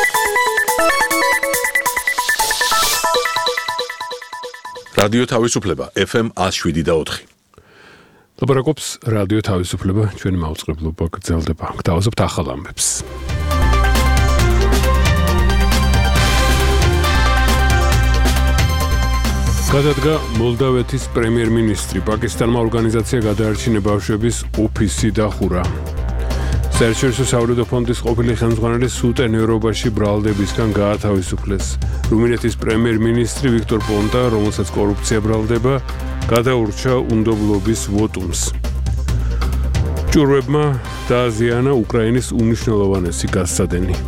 რადიო თავისუფლება FM 107.4. ლაპარაკობს რადიო თავისუფლება, ჩვენი მაუწყებლობა გრძელდება. გთავაზობთ ახალ ამბებს. გადადგა მოლდავეთის პრემიერ-მინისტრი, პაკისტანმა ორგანიზაცია გადაარჩინა ბავშვების ოფისი დახურა. საერთაშორისო საავადმყოფო ფონდის ყოფილი ხელმძღვანელი სუდან ევროპაში ბრალდებისგან გაათავისუფლეს. რუმინეთის პრემიერ-მინისტრი ვიქტორ პონტა, რომელსაც კორუფცია ბრალდება, გადაურჩა უნდობლობის ვოტუმს. ჭურვებმა დააზიანა უკრაინის უმნიშვნელოვანესი გაზსადენი.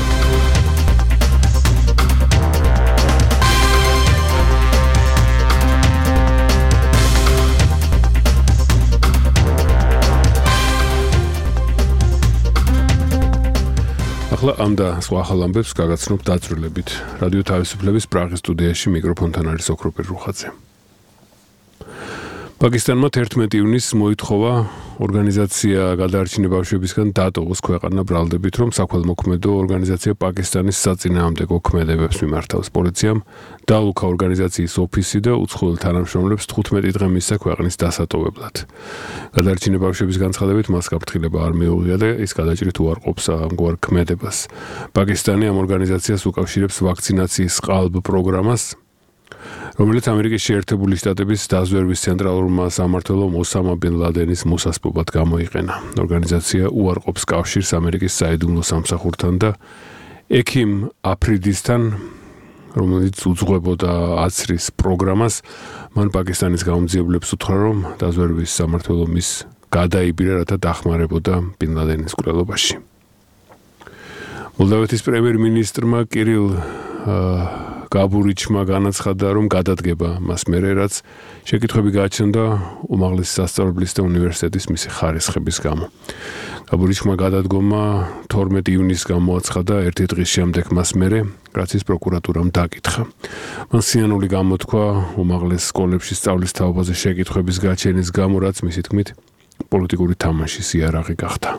ახლა ამ და სხვა ახალ ამბებს გაგაცნობ დაწვრილებით. რადიო თავისუფლების პრაღის სტუდიაში მიკროფონთან არის ოქროპერ რუხაძე. პაკისტანმა 11 ივნისს მოითხოვა ორგანიზაცია გადაარჩინა ბავშვებისგან დატოვოს ქვეყანა ბრალდებით, რომ საქველმოქმედო ორგანიზაცია პაკისტანის საწინააღმდეგო ქმედებებს მიმართავს. პოლიციამ დაალუქა ორგანიზაციის ოფისი და უცხოელ თანამშრომლებს 15 დღე მისცა ქვეყნის დასატოვებლად. გადაარჩინა ბავშვების განცხადებით მას გაფრთხილება არ მიუღია და ის გადაჭრით უარყოფს ამგვარ ქმედებას. პაკისტანი ამ ორგანიზაციას უკავშირებს ვაქცინაციის ყალბ პროგრამას, რომელიც ამერიკის შეერთებული შტატების დაზვერვის ცენტრალურმა სამმართველომ ოსამა ბინ ლადენის მოსასპობად გამოიყენა. ორგანიზაცია უარყოფს კავშირს ამერიკის საიდუმლო სამსახურთან და ექიმ აფრიდისთან, რომელიც უძღვებოდა აცრის პროგრამას. მან პაკისტანის გაუმძიებლებს უთხრა, რომ დაზვერვის სამმართველო მის გადაიბირა, რათა დახმარებოდა ბინ ლადენის მკვლელობაში. მოლდავეთის პრემიერ-მინისტრმა კირილ გაბურიჩმა განაცხადა, რომ გადადგება მას მერე, რაც შეკითხვები გააჩნდა უმაღლესი სასწავლებლის და უნივერსიტეტის მისი ხარისხების გამო. გაბურიჩმა გადადგომა 12 ივნისს გამოაცხადა, ერთი დღის შემდეგ მას მერე, რაც ის პროკურატურამ დაკითხა. მან სინანული გამოთქვა უმაღლეს სკოლებში სწავლის თაობაზე შეკითხვების გაჩენის გამო, რაც მისი თქმით პოლიტიკური თამაშის იარაღი გახდა.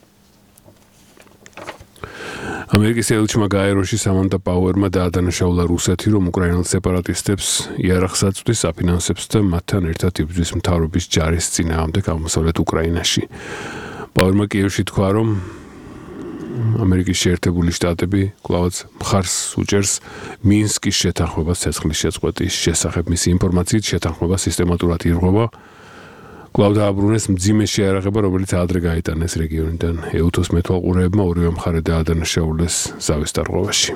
ამერიკის ელჩმა გაეროში სამანტა პაუერმა დაადანაშაულა რუსეთი, რომ უკრაინელ სეპარატისტებს იარაღს აწვდის, აფინანსებს და მათთან ერთად იბრძვის მთავრობის ჯარის წინააღმდეგ აღმოსავლეთ უკრაინაში. პაუერმა კიევში თქვა, რომ ამერიკის შეერთებული შტატები კვლავაც მხარს უჭერს მინსკის შეთანხმებას ცეცხლის შეწყვეტის შესახებ. მისი ინფორმაციით შეთანხმება სისტემატურად ირღვევა. კვლავ დააბრუნეს მძიმე შეიარაღება, რომელიც ადრე გაიტანეს რეგიონიდან. ეუთოს მეთვალყურეებმა ორივე მხარე დაადანაშაულეს ზავის დარღვევაში.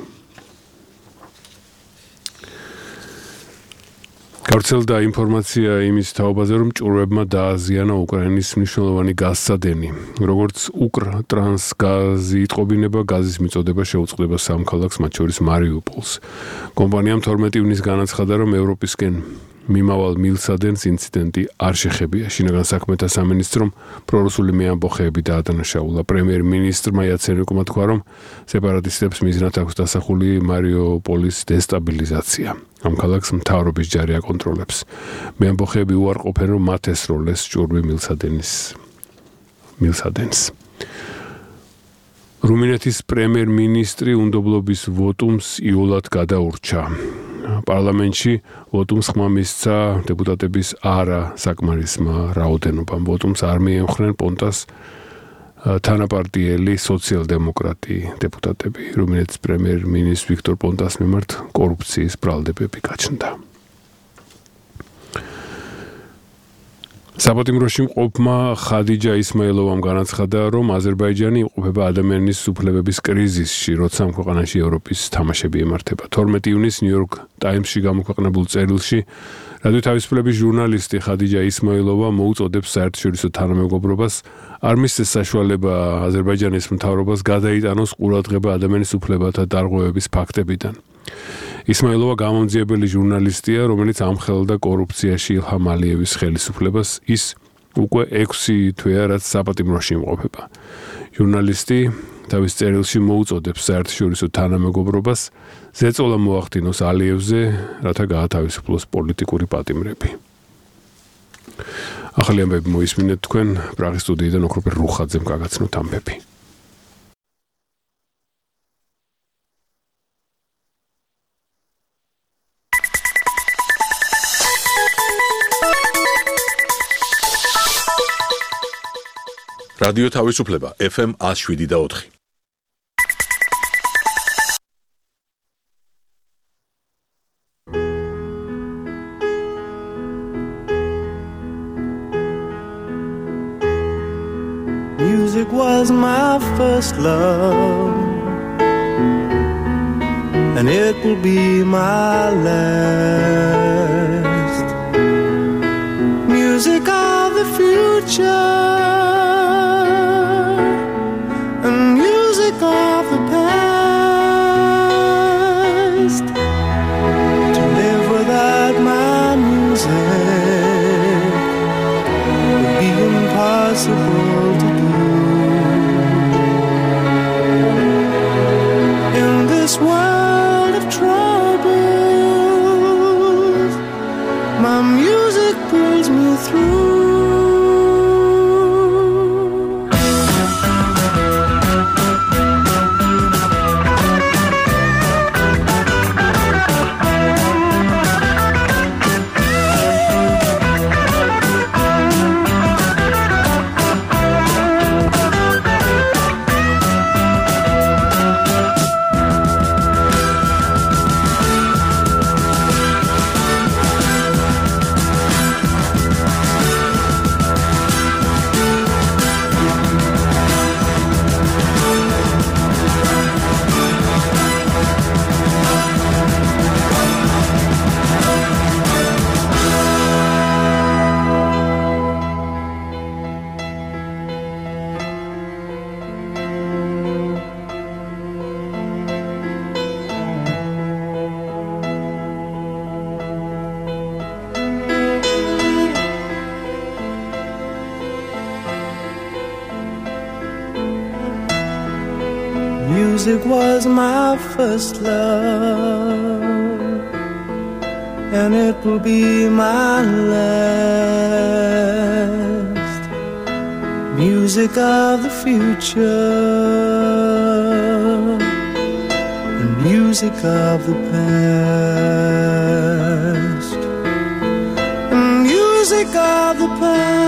გავრცელდა ინფორმაცია იმის თაობაზე, რომ ჭურვებმა დააზიანა უკრაინის მნიშვნელოვანი გაზსადენი. როგორც უკრტრანსგაზი იტყობინება, გაზის მიწოდება შეუწყდება სამ ქალაქს, მათ შორის მარიუპოლს. კომპანიამ 12 ივნისს განაცხადა, რომ ევროპისკენ მიმავალ მილსადენს ინციდენტი არ შეხებია. შინაგან საქმეთა სამინისტრომ პრორუსული მეამბოხეები დაადანაშაულა. პრემიერ-მინისტრმა იაცენიუკმა თქვა, რომ სეპარატისტებს მიზნად აქვს დასახული მარიუპოლის დესტაბილიზაცია. ამ ქალაქს მთავრობის ჯარი აკონტროლებს. მეამბოხეები უარყოფენ, რომ მათ ესროლეს ჭურვი მილსადენს. რუმინეთის პრემიერ-მინისტრი უნდობლობის ვოტუმს იოლად გადაურჩა. პარლამენტში ვოტუმს ხმა მისცა დეპუტატების არა საკმარისმა რაოდენობამ. ვოტუმს არ მიემხრნენ პონტას თანაპარტიელი სოციალ-დემოკრატი დეპუტატები. რუმინეთის პრემიერ-მინისტრ ვიქტორ პონტას მიმართ კორუფციის ბრალდებები გაჩნდა. საპატიმროში მყოფმა ხადიჯა ისმაილოვამ განაცხადა, რომ აზერბაიჯანი იმყოფება ადამიანის უფლებების კრიზისში, როცა ამ ქვეყანაში ევროპის თამაშები ემართება. 12 ივნისს ნიუ-იორკ ტაიმსში გამოქვეყნებულ წერილში რადიო თავისუფლების ჟურნალისტი ხადიჯა ისმაილოვა მოუწოდებს საერთაშორისო თანამეგობრობას არ მისცეს საშუალება აზერბაიჯანის მთავრობას გადაიტანოს ყურადღება ადამიანის უფლებათა დარღვევების ფაქტებიდან. ისმაილოვა გამომძიებელი ჟურნალისტია, რომელიც ამხელდა კორუფციაში ილჰამ ალიევის ხელისუფლებას. ის უკვე 6 თვეა, რაც საპატიმროში იმყოფება. ჟურნალისტი თავის წერილში მოუწოდებს საერთაშორისო თანამეგობრობას ზეწოლა მოახდინოს ალიევზე, რათა გაათავისუფლოს პოლიტიკური პატიმრები. ახალი ამბები მოისმინეთ თქვენ პრაღის სტუდიიდან ოქროპერ რუხაძემ გაგაცნოთ ამბები. რადიო თავისუფლება FM 107.4. Music was my first love, and it will be my last. Music of the future, and music of the past. To live without my music would be impossible to do. In this world of troubles, my music pulls me through. Music was my first love, and it will be my last. Music of the future, and music of the past, and music of the past.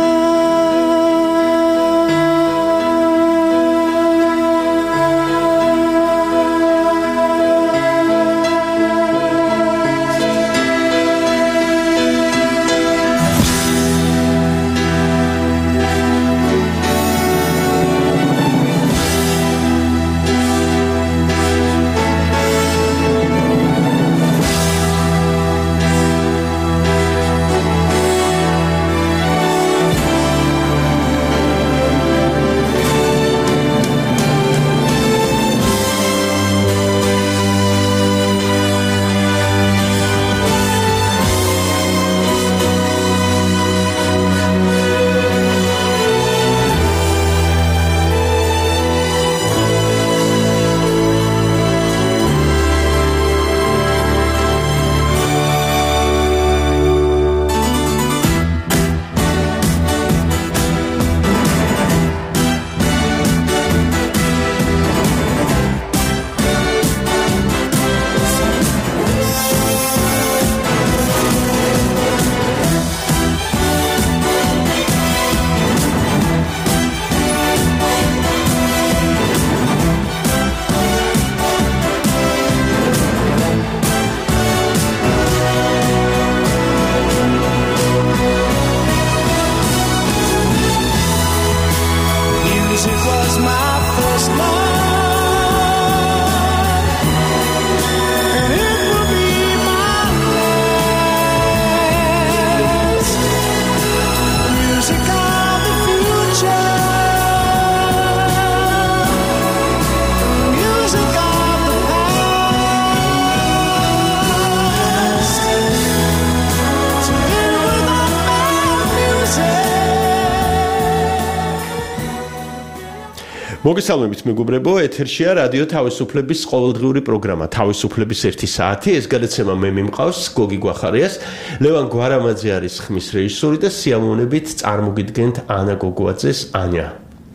მოგესალმებით მეგობრებო, ეთერშია რადიო თავისუფლების ყოველდღიური პროგრამა თავისუფლების 1 საათი. ეს გადაცემა მე მიმყავს გოგი გვახარიას, ლევან გვარამაძე არის ხმის რეჟისორი და სიამოვნებით წარმოგიდგენთ ანა გოგოაძეს ანია.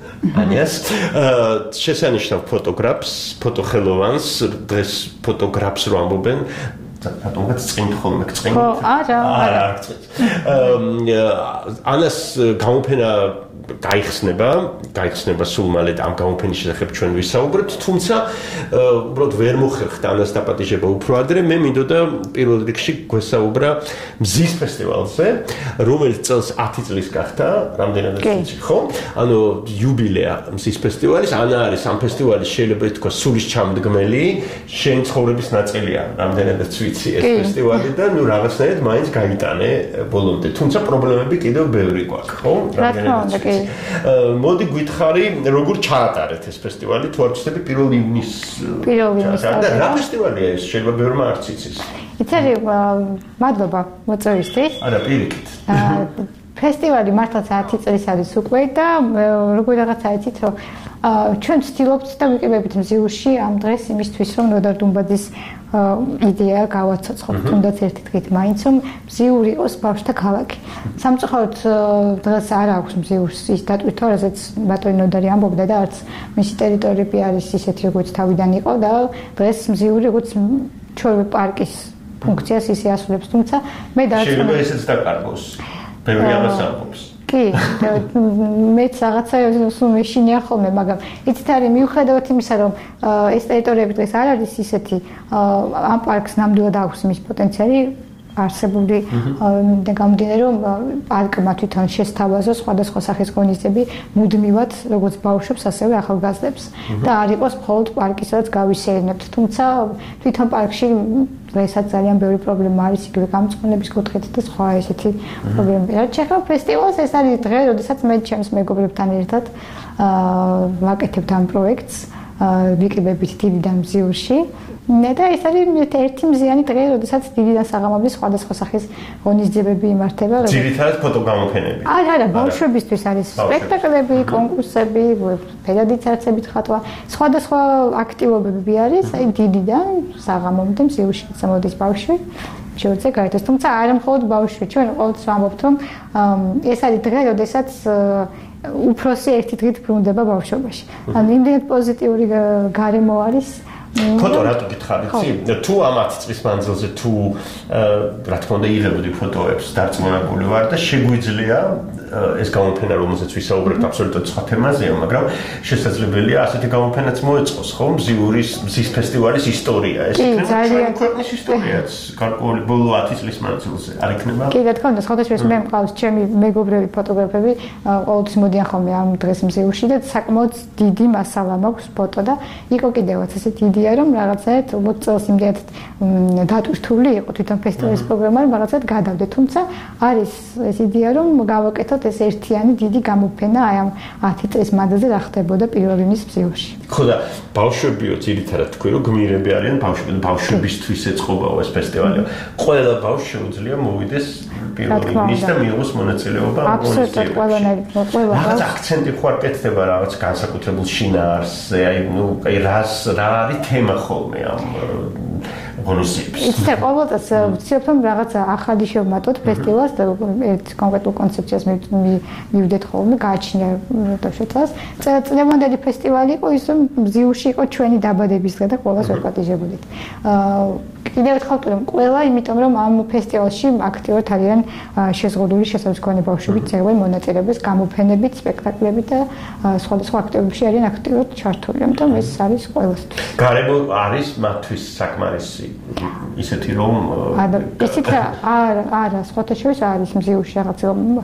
ანიას შესანიშნავ ფოტოგრაფს, ფოტოხელოვანს, დღეს ფოტოგრაფს რო ამბობენ, რატომღაც წინთ ხოლმე გწინთ? ხო, არა. არა, არ გწინთ. ანას გამოფენა გაიხსნება სულ მალე ამ გამოფენის შესახებ ჩვენ ვისაუბრებთ, თუმცა უბრალოდ ვერ მოხერხდა ანას დაპატიჟება უფრო ადრე. მე მინდოდა პირველ რიგში გვესაუბრა მზის ფესტივალზე, რომელიც წელს 10 წლის გახდა, რამდენადაც ვიცი, ხო? ანუ იუბილეა მზის ფესტივალის, ანა არის ამ ფესტივალის შეიძლება ითქვა სულის ჩამდგმელი, შენ ცხოვრების ნაწილია, რამდენადაც ვიცი ეს ფესტივალი და ნუ რაღაცნაირად მაინც გაიტანე ბოლომდე. თუმცა პრობლემები კიდევ ბევრი გვაქვს, ხო? რამდენადაც კი. მოდი გითხარი, როგორ ჩაატარეთ ეს ფესტივალი, თუ არ ვცდები 1 ივნისს. და რა ფესტივალია ეს? შეიძლება ბევრმა არც იცის. იცი, მადლობა მოწვევისთვის. არა, პირიქით. ფესტივალი მართლაც 10 წლის არის უკვე და როგორ რაღაცა იცით, რომ ჩვენ ვცდილობთ და ვიყიდებით მზიურში ამ დღეს იმისთვის, რომ ნოდარ დუმბაძის იდეა გავაცოცხლოთ, თუნდაც ერთი დღით მაინც, რომ მზიური იყოს ბავშვთა ქალაქი. სამწუხაროდ დღეს არ აქვს მზიურს ის დატვირთვა, რასაც ბატონი ნოდარი ამბობდა და არც მისი ტერიტორიები არის ისეთი, როგორც თავიდან იყო და დღეს მზიური როგორც ჩვენი პარკის ფუნქციას ისე ასრულებს, თუმცა მე შეიძლება ესეც დაკარგოს. ბევრი ამას ამბობს. კი, მეც რაღაცა სულ მეშინია ხოლმე, მაგრამ იცით არის მიუხედავად იმისა, რომ ეს ტერიტორიები დღეს არ არის ისეთი, ამ პარკს ნამდვილად აქვს მის პოტენციალი არსებული და გამომდინარე რომ პარკმა თვითონ შესთავაზა სხვადასხვა სახის ღონისძიებები მუდმივად როგორც ბავშვებს ასევე ახალგაზრდებს და არ იყოს მხოლოდ პარკი სადაც გავისეირნებთ, თუმცა თვითონ პარკში დღესაც ძალიან ბევრი პრობლემა არის იგივე გამწყნების კუთხით და სხვა ესეთი პრობლემები. რაც შეეხება ფესტივალს, ეს არის დღე, როდესაც მე ჩემს მეგობრებთან ერთად ვაკეთებთ ამ პროექტს, ვიკრიბებით დიდიდან მზიურში. და ეს არის ერთი მზიანი დღე, როდესაც დიდიდან საღამომდე სხვადასხვა სახის ღონისძიებები იმართება. ძირითადად ფოტოგამოფენები. არა, ბავშვებისთვის არის სპექტაკლები, კონკურსები, პედაგოგის არცებით ხატვა, სხვადასხვა აქტივობები არის, აი დიდიდან საღამომდე მზიურში წამოდის ბავშვი. შეუძლია გაერთოს, თუმცა არა მხოლოდ ბავშვი, ჩვენ ყოველთვის ვამბობთ, რომ ეს არის დღე, როდესაც უფროსი ერთი დღით ბრუნდება ბავშვობაში. ანუ იმდენად პოზიტიური გარემო არის. ფოტო რატო გითხარი, თუ ამ 10 წლის მანძილზე თუ რა თქმა უნდა იღებოდი ფოტოებს, დარწმუნებული ვარ და შეგვიძლია ეს გამოფენა, რომელზეც ვისაუბრებთ, აბსოლუტურად სხვა თემაზეა, მაგრამ შესაძლებელია ასეთი გამოფენაც მოეწყოს, ხო? მზის ფესტივალის ისტორია, ეს იქნება ჩვენი ქვეყნის ისტორიაც, გარკვეული ბოლო 10 წლის მანძილზე, არ იქნება? კი, რა თქმა უნდა, სხვადასხვა მე მყავს ჩემი მეგობრები ფოტოგრაფები, ყოველთვის მოდიან ხოლმე ამ დღეს მზიურში და საკმაოდ დიდი მასალა მაქვს ფოტო და იყო კიდევაც ესეთი იდეა, რომ რაღაცაერთ უბრალოდ წელს იმდენად დატვირთული იყო თვითონ ფესტივალის პროგრამა, რომ რაღაცად გადავდე, თუმცა არის ეს იდეა, რომ გავაკეთოთ ეს ერთიანი დიდი გამოფენა აი ამ 10 წლის მანძილზე რა ხდებოდა 1 ივნის მზიურში. ხო და ბავშვებიო ძირითადად თქვი რომ გმირები არიან ბავშვებისთვის ეწყობაო ეს ფესტივალი. ყველა ბავშვი შეუძლია მოვიდეს 1 ივნის და მიიღოს მონაწილეობა ამ აბსოლუტურად ყველანაირი რაღაც აქცენტი ხوار კეთდება რაღაც განსაკუთრებულ შინაარსზე, აი ნუ აი რა არის თემა ხოლმე ამ ღონისძიების. იცი, ყოველთვის ვცდილობ რომ რაღაც ახალი შევმატოთ ფესტივალს და ერთ კონკრეტულ კონცეფციას მივიდეთ ხოლმე, გააჩნია თვითონაც. წლევანდელი ფესტივალი იყო ის, რომ მზიურში იყო ჩვენი დაბადების დღე და ყველას ვეპატიჟებოდით. კიდევ ერთხელ რომ ყველა, იმიტომ რომ ამ ფესტივალში აქტიურად არიან შეზღუდული შესაძლებელი ბავშვები, წევრი მონაწილეობის გამოფენებით, სპექტაკლებით და სხვადასხვა აქტივობებში არიან აქტიურად ჩართული. ამიტომ ეს არის ყველასთვის. გარემო არის მათთვის საკმარისი ისეთი რომ ესეთ არა სხვათა შორის არის მზიურში რაღაც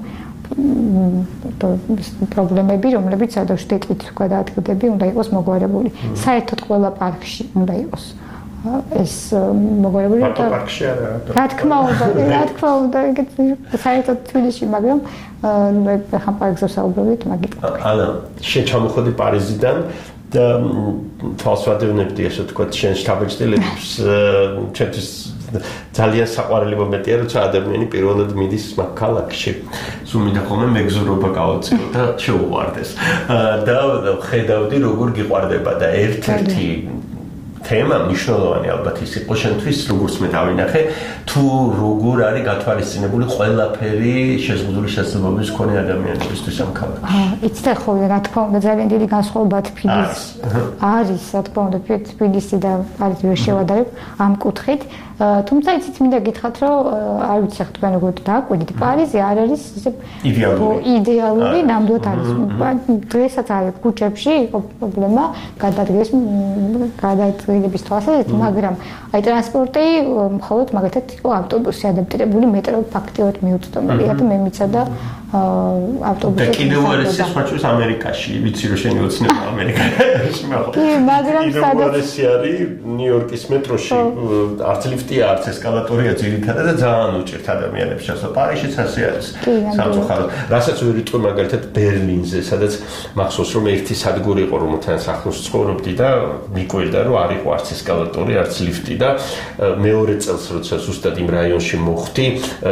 პრობლემები, რომლებიც სადაც დეტყვით გადაადგილდები, უნდა იყოს მოგვარებული. საერთოდ ყველა პარკში უნდა იყოს. ეს მოგვარებული და პარკში არა. რა თქმა უნდა, საერთოდ თბილისში, მაგრამ მე ხან პარკზე ვსაუბრობთ მაგით. ანა, შენ ჩამოხოდი პარიზიდან და თვალსაჩინოებდი ესე თქვა შენ შტაბეჭდილებს ჩემთვის ძალიან საყვარელი მომენტია, როცა ადამიანი პირველად მიდის მაგ ქალაქში. სულ მინდა ხოლმე მეგზურობა გავაწიო და შეუყვარდეს. და ხედავდი როგორ გიყვარდება და ერთ-ერთი თემა მნიშვნელოვანი ალბათ ის იყო შენთვის როგორც მე დავინახე თუ როგორ არის გათვალისწინებული ყველაფერი შეზღუდული შესაძლებლობის მქონე ადამიანებისთვის ამ ქალაქში. იცით ხო რა თქმა უნდა ძალიან დიდი განსხვავება თბილისის არის რა თქმა უნდა თბილისი და პარიზი ვერ შევადარებ ამ კუთხით თუმცა იცით მინდა გითხრათ რომ არ ვიცი ხო თქვენ როგორ დააკვირდით პარიზი არ არის ისე იდეალური ნამდვილად არის დღესაც არის ქუჩებში იყო პრობლემა გადაადგილების თვალსაზრისით მაგრამ აი ტრანსპორტი მხოლოდ მაგათაც იყო ავტობუსი ადაპტირებული მეტრო ფაქტიურად მიუწვდომელია და მე მიცადა ავტობუსი და კიდევ არის სხვაჩვენს ამერიკაში ვიცი რომ შენი ოცნება ამერიკაში მაგრამ სადაც არის ნიუ-იორკის მეტროში არც ლიფტია არც ესკალატორია ძირითადად და ძალიან უჭირთ ადამიანებს ჩასვლა პარიზშიც ასე არის სამწუხაროდ რასაც ვერ ვიტყვი მაგალითად ბერლინზე სადაც მახსოვს რომ ერთი სადგური იყო რომელთანაც ახლოს ცხოვრობდი და მიკვირდა რომ არ იყო არც ესკალატორი არც ლიფტი და მეორე წელს როცა ზუსტად იმ რაიონში მოხვდი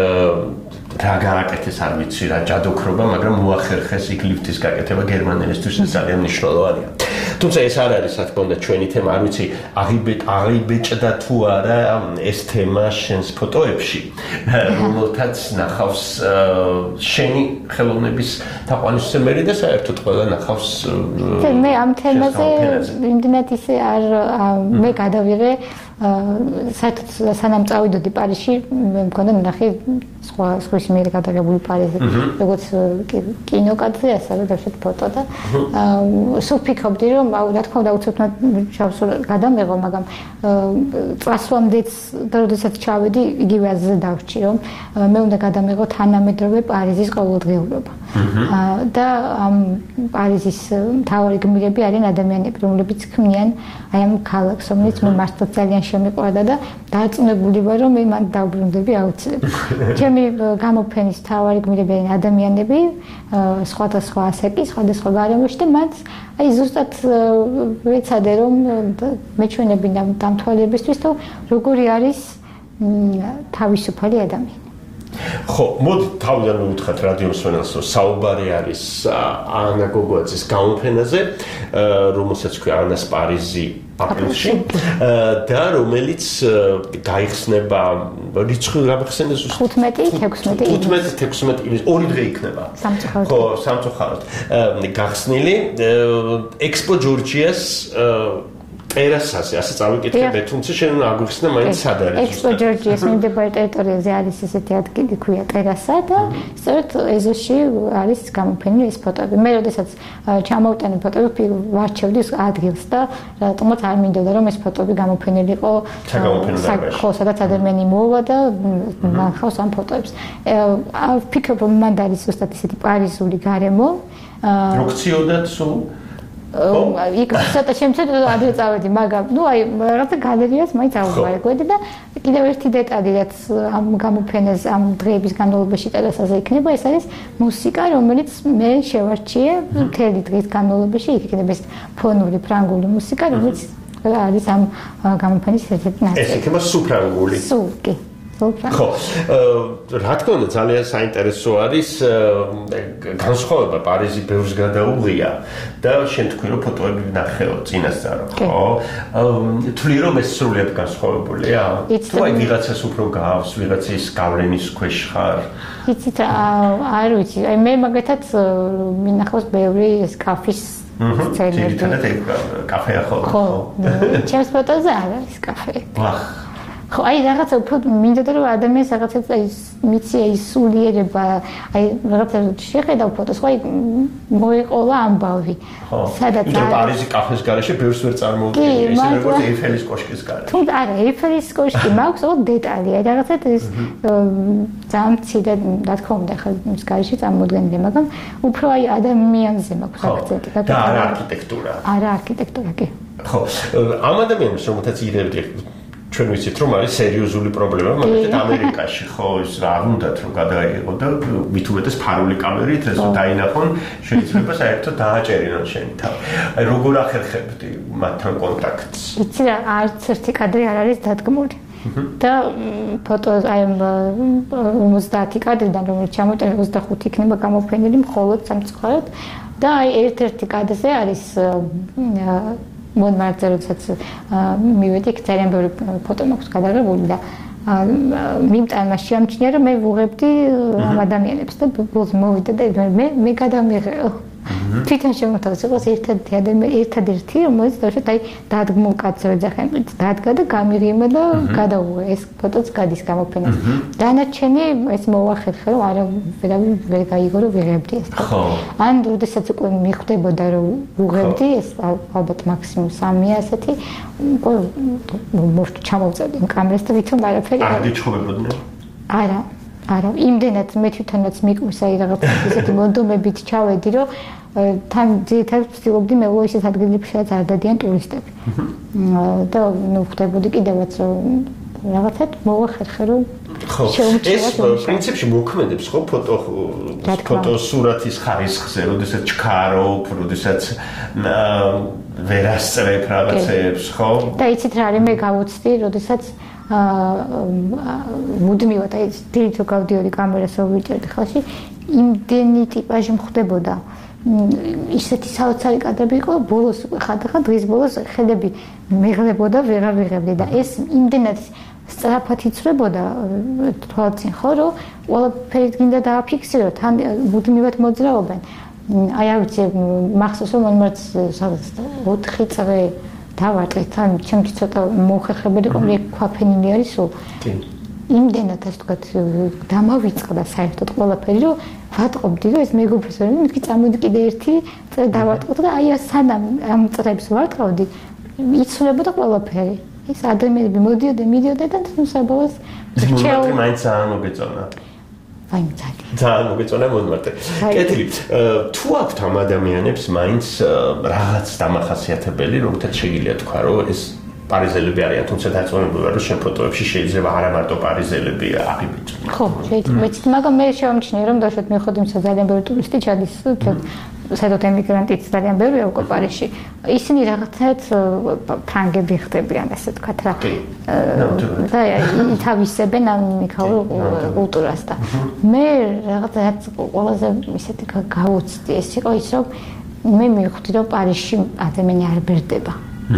რა გააკეთეს არ ვიცი რა ჯადოქრობა მაგრამ მოახერხეს იქ ლიფტის გაკეთება გერმანელისთვის ძალიან მნიშვნელოვანია თუმცა ეს არ არის რა თქმა უნდა ჩვენი თემა არ ვიცი აღიბეჭდა თუ არა ეს თემა შენს ფოტოებში რომელთაც ნახავს შენი ხელოვნების თაყვანისმცემელი და საერთოდ ყველა ნახავს მე ამ თემაზე იმდენად ისე არ მე გადავიღე საერთოდ სანამ წავიდოდი პარიზში მე მქონდა ნახე სხვა მიერ გადაღებული პარიზი როგორც კინოკადრზე ასევე დავშეთ ფოტო და სულ ფიქრობდი რომ რა თქმა უნდა უცებთ ჩავსულ გადამეღო მაგრამ წასვლამდეც და როდესაც ჩავედი იგივე აზრზე დავრჩი რომ მე უნდა გადამეღო თანამედროვე პარიზის ყოველდღიურობა და ამ პარიზის მთავარი გმირები არიან ადამიანები რომლებიც ქმნიან აი ამ ქალაქს რომელიც მე მართლა ძალიან შემიყვარდა და დარწმუნებული ვარ რომ მე მან დავბრუნდები აუცილებლად ჩემი გამოფენის მთავარი გმირები არიან ადამიანები სხვადასხვა ასაკის სხვადასხვა გარემოში და მათ აი ზუსტად ვეცადე რომ მეჩვენები დამთვალიერებისთვის თუ როგორი არის თავისუფალი ადამიანი ხო, მოდი თავიდან მივუთხოთ რადიო მსმენელს, რომ საუბარი არის ანა გოგოაძის გამოფენაზე, რომელსაც ქვია ანას პარიზი აპრილში და რომელიც გაიხსნება რიცხვი რა მეხსენე ზუსტად 15-16 ივლისი ორი დღე იქნება. ხო, სამწუხაროდ. გახსნილი ექსპო ჯორჯიას ტერასაზე, ასე წავიკითხე, თუმცა შენ აგვიხსნა მაინც სად არის. ექსპო ჯორჯიას მიმდებარე ტერიტორიაზე არის ესეთი ადგილი, ქვია ტერასა და სწორედ ეზოში არის გამოფენილი ეს ფოტოები. მე როდესაც ჩამოვტანე ფოტოები, ვარჩევდი ადგილს და რატომაც არ მინდოდა რომ ეს ფოტოები გამოფენილი იყო. ხო, სადაც ადამიანი მოვა და ნახავს ამ ფოტოებს. ვფიქრობ რომ მანდ არის ზუსტად ესეთი პარიზული გარემო. როქციოდათ სულ იქ ცოტა შემცირდა ადრე წავედი, მაგრამ ნუ აი რაღაცა გალერეას მაინც აღვიგვედი და კიდევ ერთი დეტალი რაც ამ გამოფენას ამ დღეების განმავლობაში ტერასაზე იქნება, ეს არის მუსიკა, რომელიც მე შევარჩიე მთელი დღის განმავლობაში, იქ იქნება ეს ფონური ფრანგული მუსიკა, რომელიც არის ამ გამოფენის ერთ-ერთი ნაწილი. ეს იქნება სუფრანგული. სულკი. ხო, რა თქმა უნდა ძალიან საინტერესო არის განსხვავება პარიზი ბევრს გადაუღია და შენ თქვი რომ ფოტოები ნახეო წინასწარ ხო? თვლი რომ ეს სრულიად განსხვავებულია? თუ აი ვიღაცას უფრო გავს, ვიღაცის გავლენის ქვეშ ხარ? იცით არ ვიცი, აი მე მაგათაც მინახავს ბევრი ეს კაფის სცენები. ძირითადად კაფეა ხო? ხო, ჩემს ფოტოზე არ არის კაფე. ვახ ხო, აი რაღაცა უფრო მინდოდა რომ ადამიანს რაღაცა მიცია ის სულიერება, აი რაღაცა შეხედავ ფოტოს, ხო, აი მოეყოლა ამბავი. სადაც არა პარიზი კაფეს გარეშე ბევრს ვერ წარმოვიდგენია, ისე როგორც ეიფელის კოშკის გარეშე. თუ არა, ეიფელის კოშკი მაქვს ო დეტალი, აი რაღაცა ეს ძალიან მცირე, რა თქმა უნდა, ხა ის გარეშე წარმოუდგენელი, მაგრამ უფრო აი ადამიანზე მაქვს აქცენტი და არა არქიტექტურა. არა არქიტექტურა კი. ხო, ამ ადამიანებს რომელთაც ირევდი ჩვენ ვიცით რომ არის სერიოზული პრობლემა, მაგალითად ამერიკაში ხო ის რა არ უნდათ რომ გადაიღო და მით უმეტეს ფარული კამერით ეს დაინახონ შეიძლება საერთოდ დააჭერინონ შენი თავი. აი როგორ ახერხებდი მათთან კონტაქტს? იცი რა არც ერთი კადრი არ არის დადგმული. და ფოტო აი 50 კადრიდან რომელიც ჩამოტანილი 25 იქნება გამოფენილი მხოლოდ სამწუხაროდ და აი ერთ-ერთი კადრზე არის მონმარტზე როდესაც მივედი, ძალიან ბევრი ფოტო მაქვს გადაღებული და მიმტან მას შეამჩნია რომ მე ვუღებდი ამ ადამიანებს და ბოლოს მოვიდა და მე გადამიღე თვითონ შემოთავაზე ყოს ერთადერთი რომელიც დავშოთ აი დადგმულ კაცს ეძახენ დადგა და გამიღიმა და გადაუღე ეს ფოტოც გადის გამოფენას დანარჩენი ეს მოვახერხე რომ არა ვერ გაიგო რომ ვიღებდი ეს ან როდესაც უკვე მიხვდებოდა რომ ვუღებდი ეს ალბათ მაქსიმუმ 3-ია ასეთი ჩამოვწევდი კამერას და ვითომ არაფერი არ გიჩხობებოდნენ არა, იმდენად მე თვითონაც მიკვისა რაღაც ისეთი მონდომებით ჩავედი, რომ თან ძირითადად ვცდილობდი მე ისეთ ადგილებში, სადაც არ დადიან ტურისტები. და ხდებოდი კიდევაც რაღაცად მოვახერხე რომ ეს პრინციპში მოქმედებს ხო ფოტოსურათის ხარისხზე, როდესაც ჩქარობ, როდესაც ვერასწრებ რაღაცებს, ხო? და იცით რა არის მე გავუცდი, როდესაც მუდმივად აი დირექტ გავდიოდი კამერასო ვიჭერდი ხალხი იმდენი ტიპაჟი მხდებოდა ისეთი საოცარი კადრები იყო ბოლოს ხადახა დღის ბოლოს ხედები მეღლებოდა ვეღარ ვიღებდი და ეს იმდენად სწრაფად იცვლებოდა თვალწინ ხო რომ ყველაფერი გინდა დააფიქსირო თან მუდმივად მოძრაობენ აი არ ვიცი მახსოვს რომ მომართ 4 წელი დავარტყე თან ჩემთვის ცოტა მოხერხებოდი რომ მე ქვაფენილი არის სულ იმდენად ასე ვთქვათ დამავიწყდა საერთოდ ყველაფერი რომ ვატყობდი რომ ეს მეგობრებს რომ მეთქი წამოდი კიდე ერთი წელი დავარტყოთ და აი სანამ ამ წრებს ვარტყავდი იცვლებოდა ყველაფერი ეს ადამიანები მიდიოდა და თუნ საბოლოოს რჩეულ მაინც არ მოგეწონა აი ძალიან მოგეწონა მონმარტე კეთილი თუ აქვთ ამ ადამიანებს მაინც რაღაც დამახასიათებელი რომელთაც შეგიძლია თქვა რომ ეს პარიზელები არიან თუმცა დაწონებული ვარ რომ შენ ფოტოებში შეიძლება არა მარტო პარიზელები აღიბეჭო ხო შეიძლება მაგრამ მე შევამჩნია რომ დავშოთ მიხოდი ძალიან ბევრი ტურისტი ჩადის საერთოდ ემიგრანტიც ძალიან ბევრია უკვე პარიზში ისინი რაღაცნაირად ფრანგები ხდებიან ასე ვთქვათ რა და ითავისებენ ამ მიქაურ კულტურას და მე რაღაცნაირად ყველაზე ისეთი გავუცდი ეს იყო ის რომ მე მივხვდი რომ პარიზში ადამიანი არ ბერდება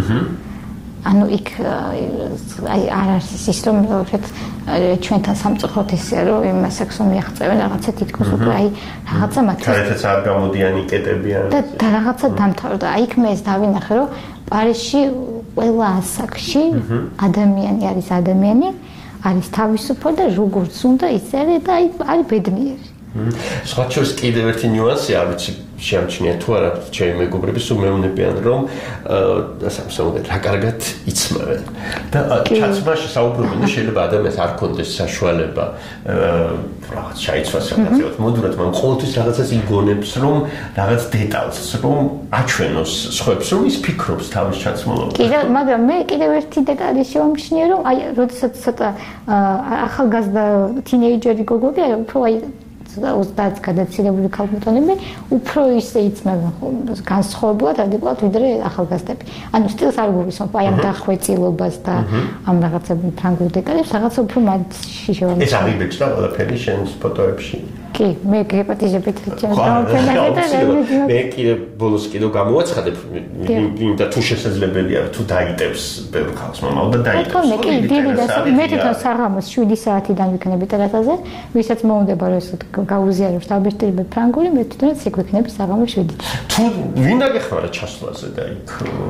ანუ იქ აი არ არის ის რომ ჩვენთან სამწუხაროდ ისეა რომ იმასაც რომ მიაღწევენ რაღაცა თითქოს უკვე აი რაღაცა მათ საერთოდ არ გამოდიან იკეტებიან და რაღაცა დამთავრდა აი იქ მე ეს დავინახე რომ პარიზში ყველა ასაკში ადამიანი არის ადამიანი არის თავისუფალი და როგორც უნდა ის არის და აი არის ბედნიერი სხვა შორის კიდევ ერთი ნიუანსი არ ვიცი შეამჩნია თუ არა ჩემი მეგობრები სულ მეუბნებიან რომ სამსაუნდ რა კარგად იცმევენ და ჩაცმაში საუბრობენ და შეიძლება ადამიანს არ კონდეს საშუალება რაღაც ჩაიცვას რაღაცას მოდურად მაგრამ ყოველთვის რაღაცას იგონებს რომ რაღაც დეტალს რომ აჩვენოს სხვებს რომ ის ფიქრობს თავის ჩაცმულობაში კიდე მაგრამ მე კიდევ ერთი დეტალი შევამჩნია რომ აი როდესაც ცოტა ახალგაზრდა თინეიჯერი გოგოები აი უფრო აი 30 გადაცილებული ქალბატონები უფრო ისე იცმევენ განსხვავებულად ადეკვატ ვიდრე ახალგაზრდები. ანუ სტილს არ გულისხმობ აი ამ დახვეწილობას და ამ რაღაცა ფრანგულ დეტალებს რაღაცა უფრო მათში შევამჩნია. ეს აღიბეჭდა ყველაფერი შენს ფოტოებში. კი, მე გეპატიზებით ჩემს გამოფენაზე და მე კიდე ბოლოს კიდე გამოვაცხადებ და თუ შესაძლებელია თუ დაიტევს ბევრ ხალხს მომავალ და დაიტევს. მე კი დიდი და მე თვითონ საღამოს 7 საათიდან ვიქნები ტერასაზე, ვისაც მოუნდება რომ ესეთ გაუზიარებს დაბეჭდილება ფრანგული, მე თვითონაც იქ ვიქნები საღამოს 7-ით. თუ ვინ დაგეხმარა ჩასვლაზე და იქ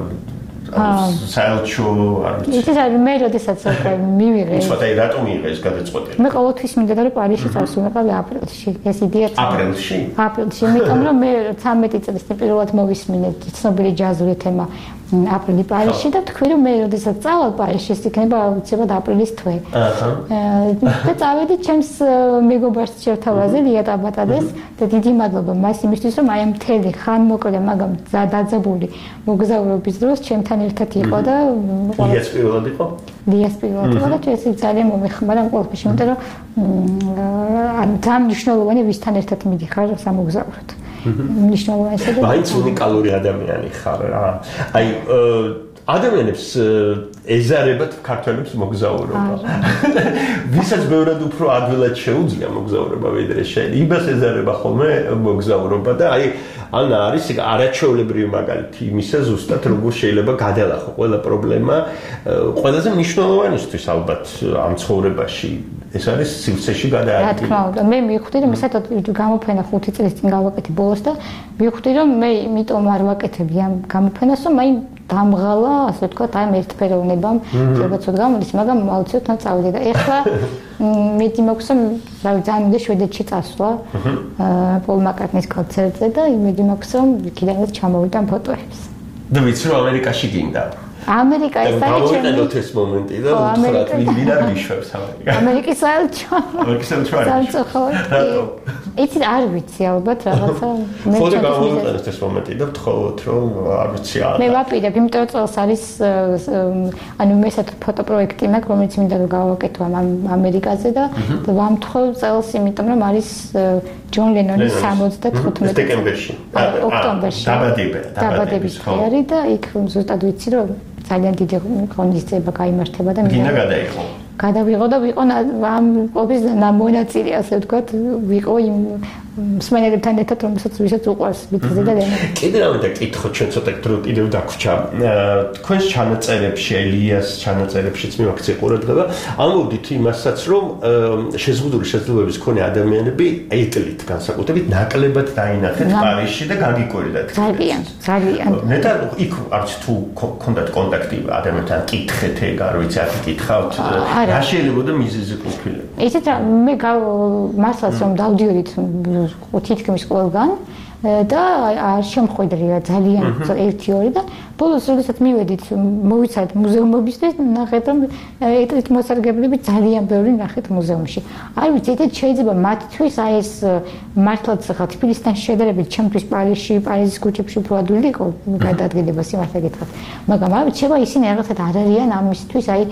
საელჩო არ ვიცი. ის არის მე როდესაც მივიღე. სხვა რატომ მიიღე ეს გადაწყვეტილება? მე ყოველთვის მინდა რომ პარიზში წავსულიყავი აპრილში. ეს იდეა აპრილში? აპრილში, იმიტომ რომ მე 13 წელს პირველად მოვისმინე ცნობილი ჯაზური თემა აპრილი პარიზში და თქვი რომ მე როდესაც წავალ პარიზში ეს იქნება აუცილებლად აპრილის თვე. და წავედი ჩემს მეგობარს შევთავაზე ლია ტაბატადეს და დიდი მადლობა მას იმისთვის რომ აი ამ მთელი ხანმოკლე მაგრამ დაძაბული მოგზაურობის დროს ჩემთან ერთად იყო და ლიას პირველად იყო? ლიას პირველად იყო და ეს ძალიან მომეხმარა ყველაფერში იმიტომ რომ ძალიან მნიშვნელოვანი ვისთან ერთად მიდიხარ სამოგზაუროდ. მნიშვნელოვანი შედეგი. მაინც უნიკალური ადამიანი ხარ რა. აი ადამიანებს ეზარებათ ქართველებს მოგზაურობა. ვისაც ბევრად უფრო ადვილად შეუძლია მოგზაურობა ვიდრე შენ. იმას ეზარება ხოლმე მოგზაურობა და აი ან არის არაჩვეულებრივი მაგალითი იმისა ზუსტად როგორ შეიძლება გადალახო ყველა პრობლემა ყველაზე მნიშვნელოვანისთვის ალბათ ამ ცხოვრებაში ეს არის სივრცეში გადაადგილება. რა თქმა უნდა, მე მივხვდი რომ ესა გამოფენა 5 წლის წინ გავაკეთე ბოლოს და მივხვდი რომ მე იმიტომ არ ვაკეთებდი ამ გამოფენას, რომ აი დამღალა, ასე ვთქვათ, აი ერთფეროვნებამ, როგორც გამოდის, მაგრამ აუცილებლად უნდა წავიდე და ეხლა მედი მაქვს რომ ძალიან უნდა შვედეთში წასვლა პოლ მაკარტნის კონცერტზე და იმედი მაქვს რომ იქიდანაც ჩამოვიდა ფოტოებს. და ვიცი რომ ამერიკაში გინდა. ამერიკა ეს არის გამოვიყენოთ ეს მომენტი და უთხრათ ვინ არ გიშვებს ამერიკა. ამერიკის საელჩო. ამერიკის საელჩო არის. რატო? იცით არ ვიცი ალბათ რაღაცა მე ფოტო გამოვიყენოთ ეს მომენტი და ვთხოვოთ რომ არ ვიცი არა. მე ვაპირებ, იმიტომ რომ წელს არის ანუ მე ესეთ ფოტოპროექტი მაქვს, რომელიც მინდა რომ გავაკეთო ამერიკაზე და ვამთხოვ წელს, იმიტომ რომ არის ჯონ ლენონის 75 დეკემბერში. ოქტომბერში. დაბადების დღე არის და იქ ზუსტად ვიცი რომ ძალიან დიდი ღონისძიება გაიმართება და მინდა გადაიღო. გადავიღო და ვიყო ამ ყოფის მონაწილე, ასე ვთქვათ, ვიყო იმ მსმენელებთან ერთად, რომელსაც ვისაც უყვარს ბიტლზი და ლენონი. კიდე რა მინდა კითხო, ჩვენ ცოტა კიდევ დაგვრჩა. თქვენს ჩანაწერებში, ელიას ჩანაწერებშიც მივაქცე ყურადღება, ამოვდით იმასაც, რომ შეზღუდული შესაძლებლობების მქონე ადამიანები ეტლით განსაკუთრებით ნაკლებად დაინახეთ პარიზში და გაგიკვირდათ. ძალიან. ნეტარ იქ არც თუ კონდათ კონტაქტი ადამიანთან კითხეთ ეგ არ ვიცი არ გითხავთ რა შეიძლება და მიზეზი ყოფილიყო. ისეთ რა მე მართლაც რომ დავდიოდით თითქმის ყველგან და არ შემხვედრია ძალიან 1-2 და ბოლოს როდესაც მივედით მოვიცადეთ მუზეუმებისთვის ნახეთ რომ ეტლით მოსარგებლები ძალიან ბევრი ნახეთ მუზეუმში. არ ვიცი ეთეთ შეიძლება მათთვის აი ეს მართლაც ხა თბილისთან შედარებით ჩემთვის პარიზის ქუჩებში უფრო ადვილი იყო გადაადგილება სიმართლე გითხრათ. მაგრამ არ ვიცი შეიძლება ისინი რაღაცად არ არიან ამისთვის აი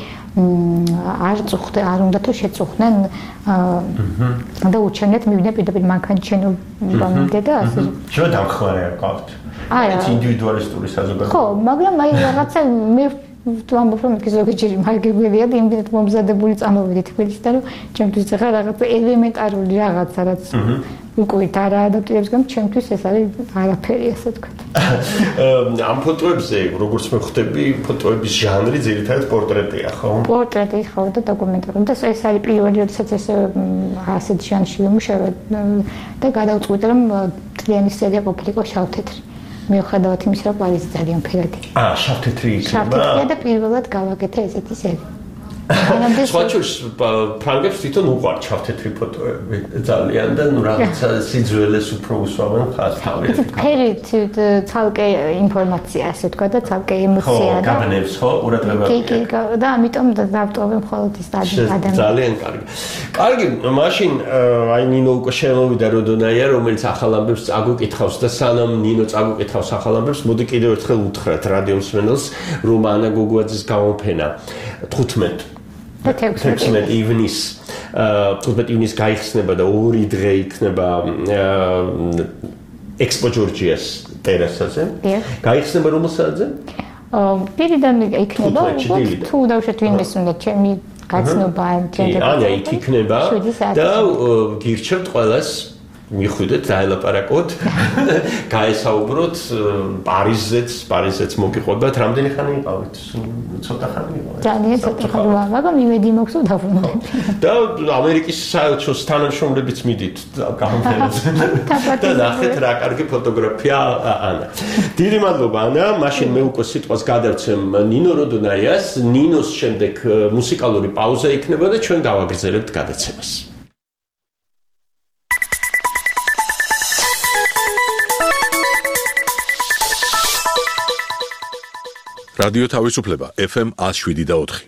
არ უნდა თუ შეწუხდნენ და უჩვენეთ მივიდა პირდაპირ მანქანჩენობა და ასე შენ დამხმარე აყავთ. ეს ინდივიდუალისტური საზოგადოება. ხო, მაგრამ აი რაღაცა მე ვამბობ რომ იქ ზოგიერთი მარგებელია და იმდენად მომზადებული წამოვიდით თბილისიდან რომ ჩემთვის ახლა რაღაცა ელემენტარული რაღაცა რაც უკვე არ ადაპტირებს გამ ჩემთვის ეს არის არაფერი ასე ვთქვათ. ამ ფოტოებზე როგორც მე ხვდები ფოტოების ჟანრი ძირითადად პორტრეტია ხო? პორტრეტი ხო და დოკუმენტური და ეს არის პირველი როდესაც ეს ასეთ ჟანრში ვიმუშავე და გადავწყვიტე რომ მთლიანი სერია ყოფილიყო შავ-თეთრი. მიუხედავად იმისა რომ პარიზი ძალიან ფერადი. შავ-თეთრი იქნება. შავ-თეთრია და პირველად გავაკეთე ესეთი სერია. სხვაჩურს ფრანგებს თვითონ უყვართ შავ-თეთრი ფოტოები ძალიან და ნუ რაღაცა სიძველეს უფრო უსვამენ ხას თავის. ფერი ცალკე ინფორმაცია ასე თქვა და ცალკე ემოცია და გაბნევს ხო ყურადღება. კი და ამიტომ დავტოვე მხოლოდ ის ადამიანი. ძალიან კარგი. კარგი, მაშინ აი ნინო უკვე შემოვიდა როდონაია რომელიც ახალ ამბებს წაგუკითხავს და სანამ ნინო წაგუკითხავს ახალ ამბებს მოდი კიდევ ერთხელ უთხრათ რადიო მსმენელს რომ ანა გოგუაძის გამოფენა 16 ივნის 15 ივნის გაიხსნება და 2 დღე იქნება ექსპო ჯორჯიას ტერასაზე. გაიხსნება რომელ საათზე? პირიდან იქნება თუ დავუშვათ ვინმეს უნდა ჩემი გაცნობა ანა იქ იქნება და გირჩევთ ყველას მიხვიდეთ დაელაპარაკოთ გაესაუბროთ პარიზეც მოგიყვებათ რამდენი ხანი იყავით ცოტა ხანი იყავით ძალიან ცოტა ხანი მაგრამ იმედი მაქვს რომ დავბრუნდები და ამერიკის საელჩოს თანამშრომლებიც მიდით გამოფენაზე და ნახეთ რა კარგი ფოტოგრაფია ანა დიდი მადლობა ანა მაშინ მე უკვე სიტყვას გადავცემ ნინო როდონაიას ნინოს შემდეგ მუსიკალური პაუზა იქნება და ჩვენ გავაგრძელებთ გადაცემას რადიო თავისუფლება FM 107.4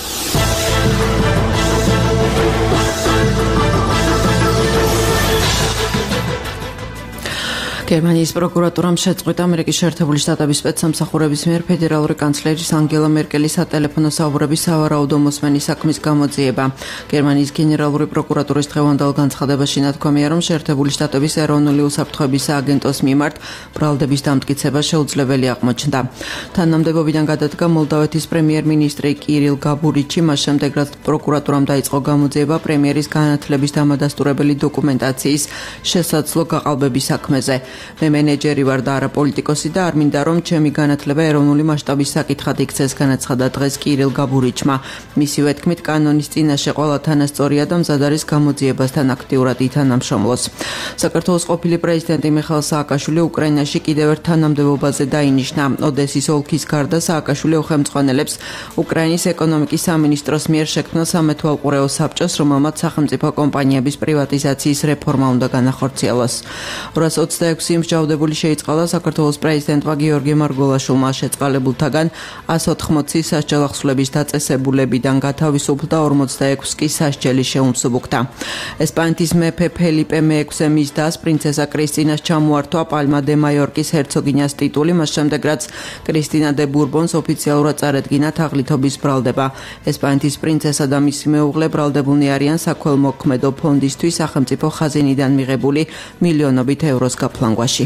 გერმანიის პროკურატურამ შეწყვიტა ამერიკის შეერთებული შტატების სპეცსამსახურების მიერ ფედერალური კანცლერის ანგელა მერკელის სატელეფონო საუბრების სავარაუდო მოსმენის საქმის გამოძიება. გერმანიის გენერალური პროკურატურის დღევანდელ განცხადებაში ნათქვამია, რომ შეერთებული შტატების ეროვნული უსაფრთხოების სააგენტოს მიმართ ბრალდების დამტკიცება შეუძლებელი აღმოჩნდა. თანამდებობიდან გადადგა მოლდავეთის პრემიერ-მინისტრი კირილ გაბურიჩი, მას შემდეგ რაც პროკურატურამ დაიწყო გამოძიება პრემიერის განათლების დამადასტურებელი დოკუმენტაციის შესაძლო გაყალბების საქმეზე. მე მენეჯერი ვარ და არა პოლიტიკოსი და არ მინდა რომ ჩემი განათლება ეროვნული მასშტაბის საკითხად იქცეს, განაცხადა დღეს კირილ გაბურიჩმა. მისივე თქმით, კანონის წინაშე ყველა თანასწორია და მზად არის გამოძიებასთან აქტიურად ითანამშრომლოს. საქართველოს ყოფილი პრეზიდენტი მიხაილ სააკაშვილი უკრაინაში კიდევ ერთ თანამდებობაზე დაინიშნა. ოდესის ოლქის გარდა სააკაშვილი უხელმძღვანელებს უკრაინის ეკონომიკის სამინისტროს მიერ შექმნილ სამეთვალყურეო საბჭოს, რომელმაც სახელმწიფო კომპანიების პრივატიზაციის რეფორმა უნდა განახორციელოს. 226 მსჯავრდებული შეიწყალა საქართველოს პრეზიდენტმა გიორგი მარგველაშვილმა შეწყალებულთაგან 180 სასჯელ ახსვლების დაწესებულებიდან გათავისუფლდა 46 კი სასჯელი შეუმსუბუქდა. ესპანეთის მეფე ფელიპე მე-6-ე მისდას პრინცესა კრისტინას ჩამოართვა პალმა დე მაიორკის ჰერცოგინიას ტიტული, მას შემდეგ რაც კრისტინა დე ბურბონს ოფიციალურად წარედგინა თაღლითობის ბრალდება. ესპანეთის პრინცესა და მისი მეუღლე ბრალდებულნი არიან საქველმოქმედო ფონდისთვის სახელმწიფო ხაზინიდან მიღებული მილიონობით ევროს გაფლანგვაში.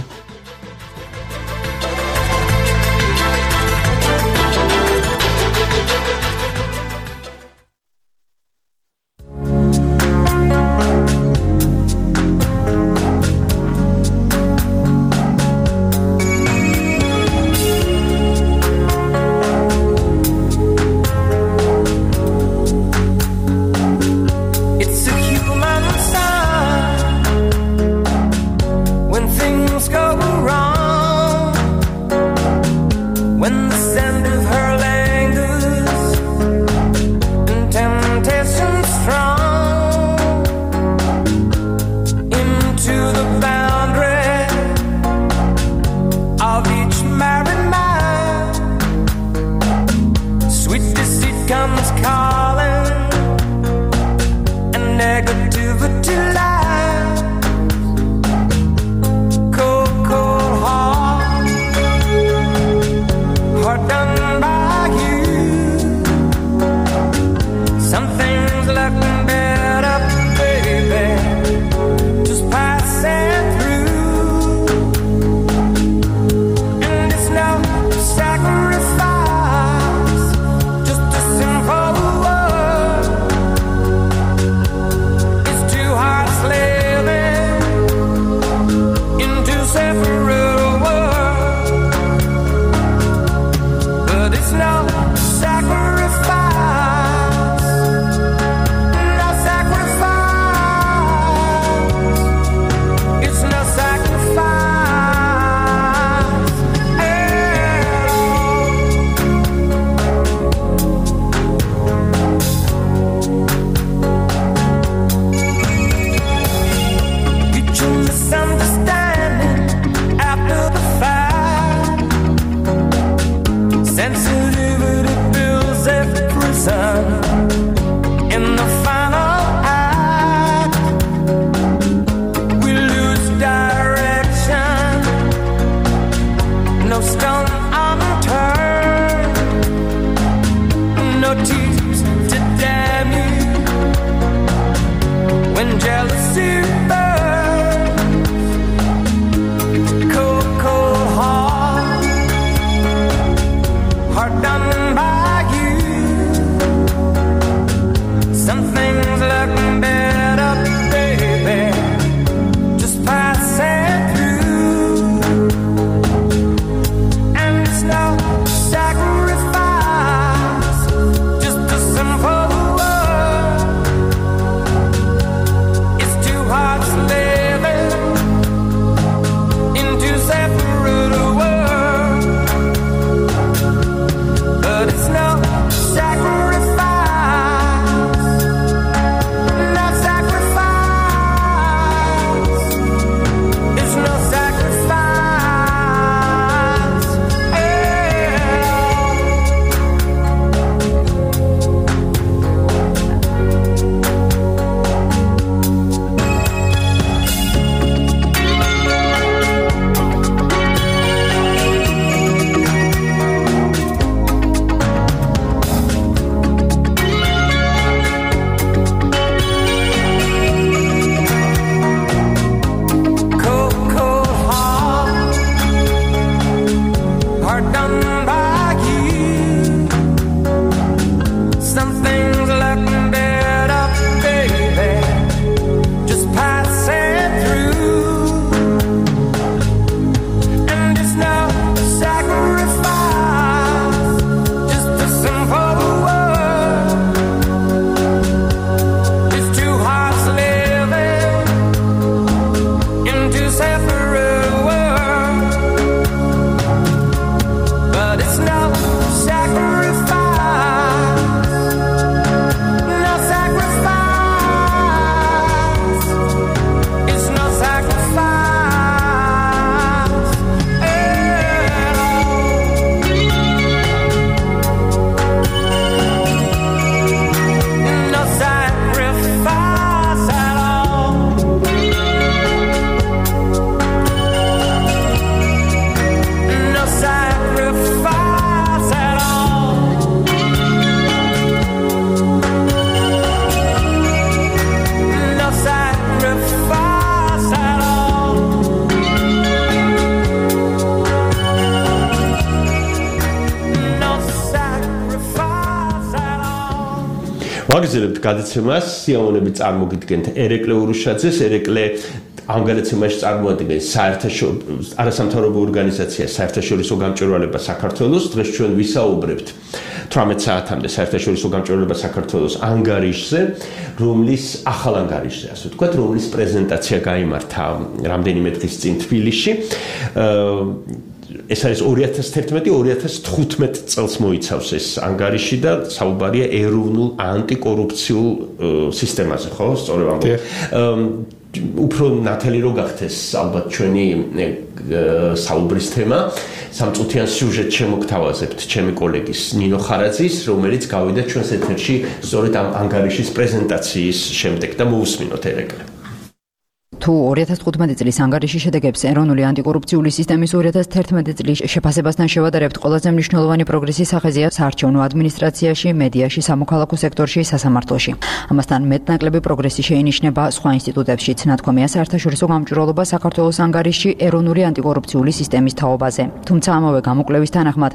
ვაგრძელებთ გადაცემას, სიამოვნებით წარმოგიდგენთ ერეკლე ურუშაძეს, ერეკლე ამ გადაცემაში წარმოადგენს არასამთავრობო ორგანიზაცია საერთაშორისო გამჭვირვალება საქართველოს. დღეს ჩვენ ვისაუბრებთ 18 საათამდე საერთაშორისო გამჭვირვალება საქართველოს ანგარიშზე, რომლის ახალ ანგარიშზე, ასე ვთქვათ, რომლის პრეზენტაცია გაიმართა რამდენიმე დღის წინ თბილისში. ეს არის 2011-2015 წელს მოიცავს ეს ანგარიში და საუბარია ეროვნულ ანტიკორუფციულ სისტემაზე, ხო? სწორედ ამბობ. უფრო ნათელი რო გახდეს ალბათ ჩვენი საუბრის თემა. სამწუთიან სიუჟეტს შემოგთავაზებთ ჩემი კოლეგის ნინო ხარაძის, რომელიც გავიდა ჩვენს ეთერში სწორედ ამ ანგარიშის პრეზენტაციის შემდეგ და მოусმინოთ ერეკლე. თუ 2015 წლის ანგარიშის შედეგებს ეროვნული ანტიკორუფციული სისტემის 2011 წლის შეფასებასთან შევადარებთ, ყველაზე მნიშვნელოვანი პროგრესის სახეზეა საარჩევნო ადმინისტრაციაში, მედიაში, სამოქალაქო სექტორში, სასამართლოში. ამასთან მეტნაკლები პროგრესი შეინიშნება სხვა ინსტიტუტებშიც. ნათქვამია საერთაშორისო გამჭვირვალობა საქართველოს ანგარიშში ეროვნული ანტიკორუფციული სისტემის თაობაზე. თუმცა ამავე გამოკვლევის თანახმად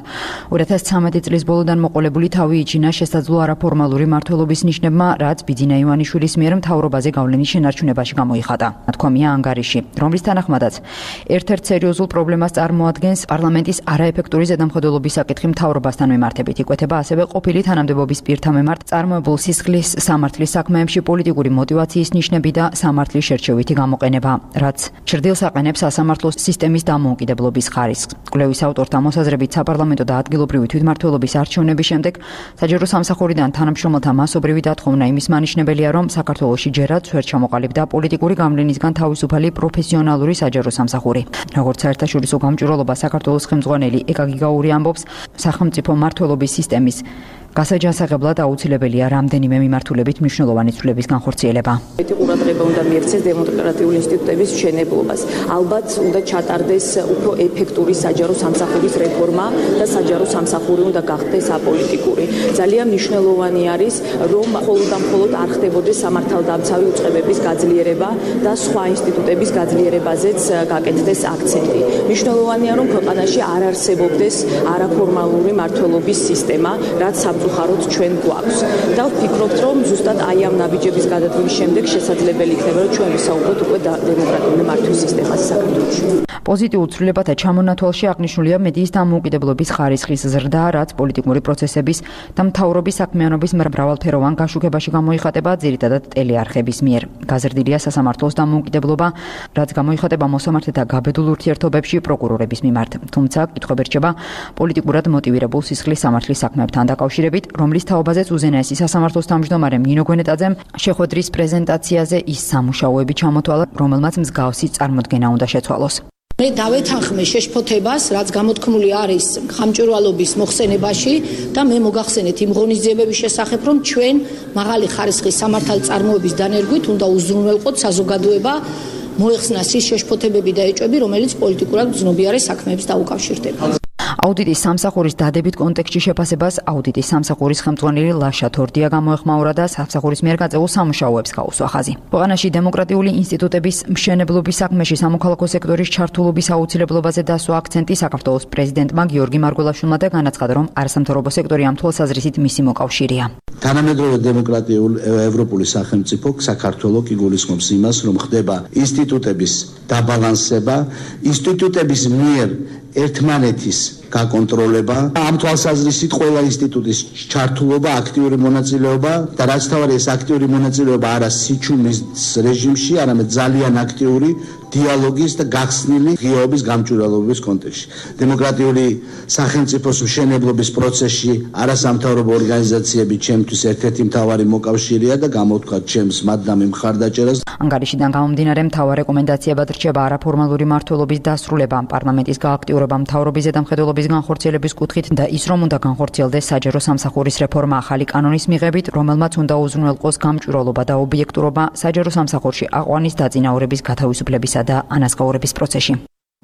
2013 წლის ბოლოდან მოყოლებული თავი იჩინა შესაძლო არაფორმალური მმართველობის ნიშნებმა, რაც ბიძინა ივანიშვილის მიერ მთავრობაზე გავლენის შენარჩუნებაში გამოიხატა. ნათქვამია ანგარიში, რომლის თანახმადაც ერთ-ერთ სერიოზულ პრობლემას წარმოადგენს პარლამენტის არაეფექტური ზედამხედველობის საკითხი მთავრობასთან მიმართებით. იკვეთება ასევე ყოფილი თანამდებობის პირთა მიმართ წარმოებულ სისხლის სამართლის საქმეებში პოლიტიკური მოტივაციის ნიშნები და სამართლის შერჩევითი გამოყენება, რაც ჩრდილს აყენებს სასამართლოს სისტემის დამოუკიდებლობის ხარისხს. კვლევის ავტორთა მოსაზრებით, საპარლამენტო და ადგილობრივი თვითმმართველობის არჩევნების შემდეგ საჯარო სამსახურიდან თანამშრომელთა მასობრივი დათხოვნა იმის მანიშნებელია, რომ საქართველოში ჯერაც ვერ ჩამოყალიბდა პოლიტიკური გავლენისგან თავისუფალი პროფესიონალური საჯარო სამსახური. როგორც საერთაშორისო გამჭვირვალობა საქართველოს ხელმძღვანელი ეკა გიგაური ამბობს, სახელმწიფო მმართველობის სისტემის გასაჯანსაღებლად აუცილებელია რამდენიმე მიმართულებით მნიშვნელოვანი ცვლილების განხორციელება. ყურადღება უნდა მიექცეს დემოკრატიული ინსტიტუტების მშენებლობას. ალბათ უნდა ჩატარდეს უფრო ეფექტური საჯარო სამსახურის რეფორმა და საჯარო სამსახური უნდა გახდეს აპოლიტიკური. ძალიან მნიშვნელოვანი არის, რომ მხოლოდ არ ხდებოდეს სამართალდამცავი უწყებების გაძლიერება და სხვა ინსტიტუტების გაძლიერებაზეც გაკეთდეს აქცენტი. მნიშვნელოვანია, რომ ქვეყანაში არ არსებობდეს არაფორმალური მმართველობის სისტემა, რაც უხაროთ ჩვენ გვაქვს და ვფიქრობთ, რომ ზუსტად აი ამ ნაბიჯების გადადგმის შემდეგ შესაძლებელი იქნება, რომ ჩვენ ვისაუბროთ უკვე დემოკრატიული მართვის სისტემაზე საქართველოში. პოზიტიურ ცვლილებათა ჩამონათვალში აღნიშნულია მედიის დამოუკიდებლობის ხარისხის ზრდა, რაც პოლიტიკური პროცესების და მთავრობის საქმიანობის მრავალფეროვან გაშუქებაში გამოიხატება, ძირითადად ტელეარხების მიერ. გაზრდილია სასამართლოს დამოუკიდებლობა, რაც გამოიხატება მოსამართლეთა გაბედულ ურთიერთობებში პროკურორების მიმართ. თუმცა კითხვები რჩება პოლიტიკურად მოტივირებულ სისხლის სამართლის საქმეებთან დაკავშირებით, რომლის თაობაზეც უზენაესი სასამართლოს თავმჯდომარემ ნინო გვენეტაძემ შეხვედრის პრეზენტაციაზე ის სამუშაოები ჩამოთვალა, რომელმაც მსგავსი წარმოდგენა უნდა შეცვალოს. მე დავეთანხმე შეშფოთებას, რაც გამოთქმული არის გამჭვირვალობის მოხსენებაში და მე მოგახსენეთ იმ ღონისძიებების შესახებ, რომ ჩვენ მაღალი ხარისხის სამართალწარმოების დანერგვით უნდა უზრუნველყოთ საზოგადოება მოეხსნას ის შეშფოთებები და ეჭვები, რომელიც პოლიტიკურად გრძნობიარე საქმეებს დაუკავშირდება. აუდიტის სამსახურის დადებით კონტექსტში შეფასებას აუდიტის სამსახურის ხელმძღვანელი ლაშა თორდია გამოეხმაურა და სამსახურის მიერ გაწეულ სამუშაოებს გაუსვა ხაზი. ქვეყანაში დემოკრატიული ინსტიტუტების მშენებლობის საქმეში სამოქალაქო სექტორის ჩართულობის აუცილებლობაზე დასვა აქცენტი საქართველოს პრეზიდენტმა გიორგი მარგველაშვილმა და განაცხადა, რომ არასამთავრობო სექტორი ამ თვალსაზრისით მისი მოკავშირეა. თანამედროვე დემოკრატიული ევროპული სახელმწიფო საქართველოს იგულისხმობს იმას, რომ ხდება ინსტიტუტების დაბალანსება, ინსტიტუტების მიერ ერთმანეთის გაკონტროლება, ამ თვალსაზრისით ყველა ინსტიტუტის ჩართულობა, აქტიური მონაწილეობა და რაც თავარი ეს აქტიური მონაწილეობა არა სიჩუმის რეჟიმში, არამედ ძალიან აქტიური დიალოგის და გახსნილი ღიაობის გამჭვირვალობის კონტექსტში. დემოკრატიული სახელმწიფოს მშენებლობის პროცესში არასამთავრობო ორგანიზაციები ჩემთვის ერთ-ერთი მთავარი მოკავშირეა და გამოვთქვათ ჩემს მადლამი მხარდაჭერას. ანგარიშიდან გამომდინარე მთავარ რეკომენდაციებად რჩება არაფორმალური მმართველობის დასრულება, პარლამენტის გააქტიურება მთავრობის ზედამხედველობის განხორციელების კუთხით და ის, რომ უნდა განხორციელდეს საჯარო სამსახურის რეფორმა ახალი კანონის მიღებით, რომელმაც უნდა უზრუნველყოს გამჭვირვალობა და ობიექტურობა საჯარო სამსახურში აყვანის დაწინაურების გათავისუფლებისა და ანაზღაურების პროცესში.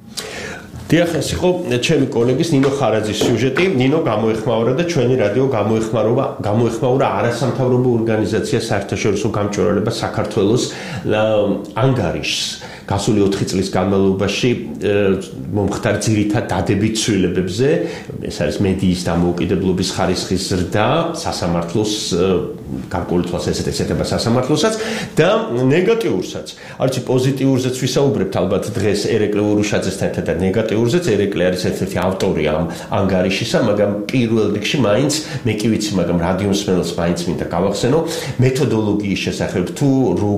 დიახ, ეს იყო ჩემი კოლეგის ნინო ხარაძის სიუჟეტი. ნინო გამოეხმაურა და ჩვენი რადიო გამოეხმაურა არასამთავრობო ორგანიზაცია საერთაშორისო გამჭვირვალება საქართველოს ანგარიშს. გასული 4 წლის განმავლობაში მომხდარ ძირითად დადებით ცვლილებებზე, ეს არის მედიის დამოუკიდებლობის ხარისხის ზრდა, სასამართლოს გარკვეული თვალსაზრისით ესეთება სასამართლოსაც და ნეგატიურსაც. არც პოზიტიურზეც ვისაუბრებთ ალბათ დღეს ერეკლე ურუშაძესთან ერთად და ნეგატიურზეც ერეკლე არის ერთ-ერთი ავტორი ამ ანგარიშისა, მაგრამ პირველ რიგში მაინც მე კი ვიცი, მაგრამ რადიო მსმენელს მაინც მინდა გავახსენო მეთოდოლოგიის შესახებ თუ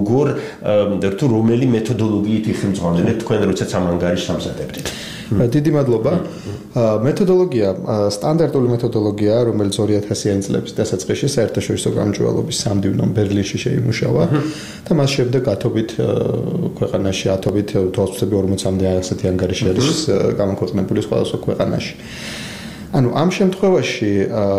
რომელი მეთოდოლოგიით იხილწყობდნენ თქვენ როდესაც ამ ანგარიშს ამზადებდით. დიდი მადლობა. მეთოდოლოგია სტანდარტული მეთოდოლოგია, რომელიც 2000-იანი წლების დასაწყისში საერთაშორისო გამჭვირვალობის სამდივნო ბერლინში შეიმუშავა და მას შემდეგ ათობით ქვეყანაში, ათობით თვალსაჩინო 40-მდე ასეთი ანგარიში არის გამოქვეყნებული სხვადასხვა ქვეყანაში. ანუ ამ შემთხვევაში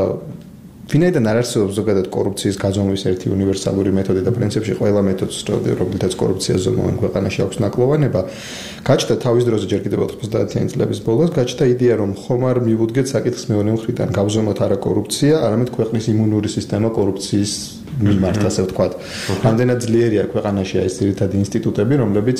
ვინაიდან არ არსებობს ზოგადად კორუფციის გაძომვის ერთი უნივერსალური მეთოდი და პრინციპში ყველა მეთოდს, რომელთაც კორუფციას ზომავენ ქვეყანაში აქვს ნაკლოვანება, გაჩნდა თავის დროზე ჯერ კიდევ 90-იანი წლების ბოლოს, გაჩნდა იდეა, რომ ხომ არ მივუდგეთ საკითხს მეორე მხრიდან, გავზომოთ არა კორუფცია, არამედ ქვეყნის იმუნური სისტემა კორუფციის მიმართ, ასე ვთქვათ. რამდენად ძლიერია ქვეყანაში ეს ძირითადი ინსტიტუტები, რომლებიც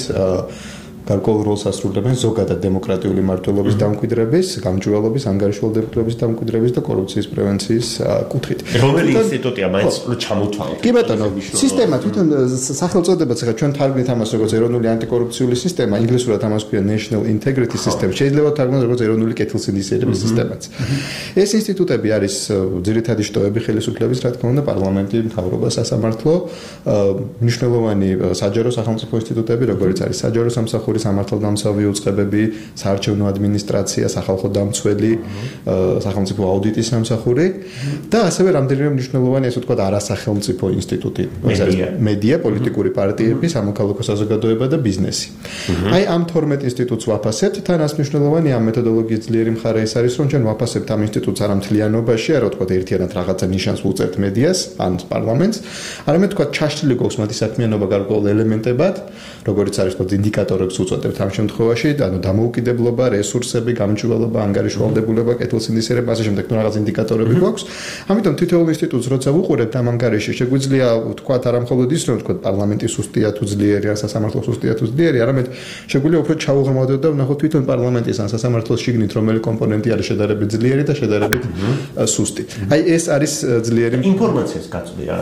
გარკვეულ როლს ასრულებენ ზოგადად დემოკრატიული მმართველობის დამკვიდრების, გამჭვირვალობის, ანგარიშვალდებულების დამკვიდრების და კორუფციის პრევენციის კუთხით. რომელი ინსტიტუტია მაინც ჩამოთვალეთ? კი ბატონო, სისტემა თვითონ სახელწოდებაც ახლა ჩვენ თარგმნით ამას როგორც ეროვნული ანტიკორუფციული სისტემა, ინგლისურად ამას ქვია National Integrity System. შეიძლება თარგმნოს როგორც ეროვნული კეთილსინდისიერების სისტემაც. ეს ინსტიტუტები არის ძირითადი შტოები ხელისუფლების, რა თქმა უნდა, პარლამენტი, მთავრობა, სასამართლო, მნიშვნელოვანი საჯარო სახელმწიფო ინსტიტუტები, როგორც არის საჯარო სამსახური სამართალდამცავი უწყებები, საარჩევნო ადმინისტრაცია, სახალხო დამცველი, სახელმწიფო აუდიტის სამსახური და ასევე რამდენიმე მნიშვნელოვანი, ასე ვთქვათ, არასახელმწიფო ინსტიტუტი, მედია, პოლიტიკური პარტიები, სამოქალაქო საზოგადოება და ბიზნესი. აი ამ 12 ინსტიტუტს ვაფასებთ, თან ას მნიშვნელოვანი ამ მეთოდოლოგიის ძლიერი მხარე ის არის, რომ ჩვენ ვაფასებთ ამ ინსტიტუტს არა მთლიანობაში, არა ვთქვათ ერთიანად რაღაცა ნიშანს ვუწევთ მედიას, ან პარლამენტს, არამედ ვთქვათ ჩაშლილი გვაქვს მათი საქმიანობა გარკვეულ ელემენტებად, როგორც არის ვთქვათ ინდიკატორებს უწოდებთ ამ შემთხვევაში, ანუ დამოუკიდებლობა, რესურსები, გამჭვირვალობა, ანგარიშვალდებულება, კეთილსინდისიერება, ასე შემდეგ, თუ რაღაც ინდიკატორები გვაქვს. ამიტომ თითოეულ ინსტიტუტს როცა ვუყურებთ ამ ანგარიში, შეგვიძლია ვთქვათ არა მხოლოდ ის, რომ ვთქვათ პარლამენტი სუსტია თუ ძლიერია, სასამართლო სუსტია თუ ძლიერია, არამედ შეგვიძლია უფრო ჩავუღრმავდეთ და ვნახოთ თვითონ პარლამენტის ან სასამართლოს შიგნით რომელი კომპონენტი არის შედარებით ძლიერი და შედარებით სუსტი. აი ეს არის ძლიერი ინფორმაციას გაწვდია.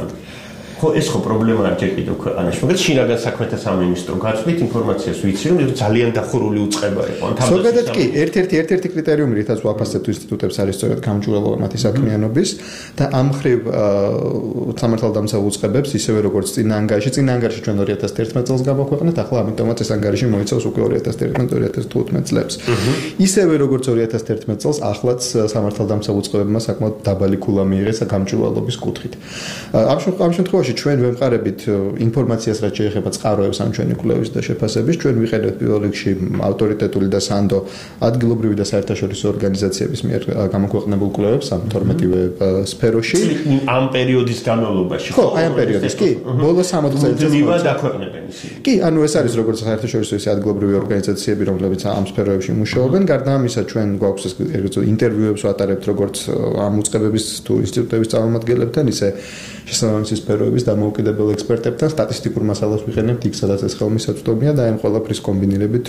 ხო ეს ხო პრობლემა არ ჯერ კიდევ ქვეყანაში. მაგრამ შინაგან საქმეთა სამინისტრო გაწვდით ინფორმაციას ვიცი, რომ ძალიან დახურული უწყება იყო. ზოგადად კი, ერთ-ერთი კრიტერიუმი, რითაც ვაფასებთ ინსტიტუტებს არის სწორედ გამჭვირვალობა მათი საქმიანობის და ამ მხრივ სამართალდამცავ უწყებებს, ისევე როგორც წინა ანგარიში ჩვენ 2011 წელს გამოქვეყნეთ, ახლა ამიტომაც ეს ანგარიში მოიცავს უკვე 2011-2015 წლებს. ისევე როგორც 2011 წელს, ახლაც სამართალდამცავ უწყებებმა საკმაოდ დაბალი ქულა მიიღეს გამჭვირვალობის კუთხით. ამ შემთხვევაში ჩვენ ვემყარებით ინფორმაციას, რაც შეეხება წყაროებს ამ ჩვენი კვლევის და შეფასების, ჩვენ ვიყენებთ პირველ რიგში ავტორიტეტული და სანდო ადგილობრივი და საერთაშორისო ორგანიზაციების მიერ გამოქვეყნებულ კვლევებს ამ 12-ვე სფეროში. ამ პერიოდის განმავლობაში. ხო, აი ამ პერიოდის, კი. ბოლო 60 წელიწადს დაქვეყნებენ ისინი. კი, ანუ ეს არის როგორც საერთაშორისო ისე ადგილობრივი ორგანიზაციები, რომლებიც ამ სფეროებში მუშაობენ. გარდა ამისა, ჩვენ გვაქვს ინტერვიუებს ვატარებთ როგორც ამ უწყებების თუ ინსტიტუტების წარმომადგენლებთან, ისე შესაბამისი სფეროების დამოუკიდებელ ექსპერტებთან სტატისტიკურ მასალას ვიყენებთ იქ, სადაც ეს ხელმისაწვდომია და ამ ყველაფრის კომბინირებით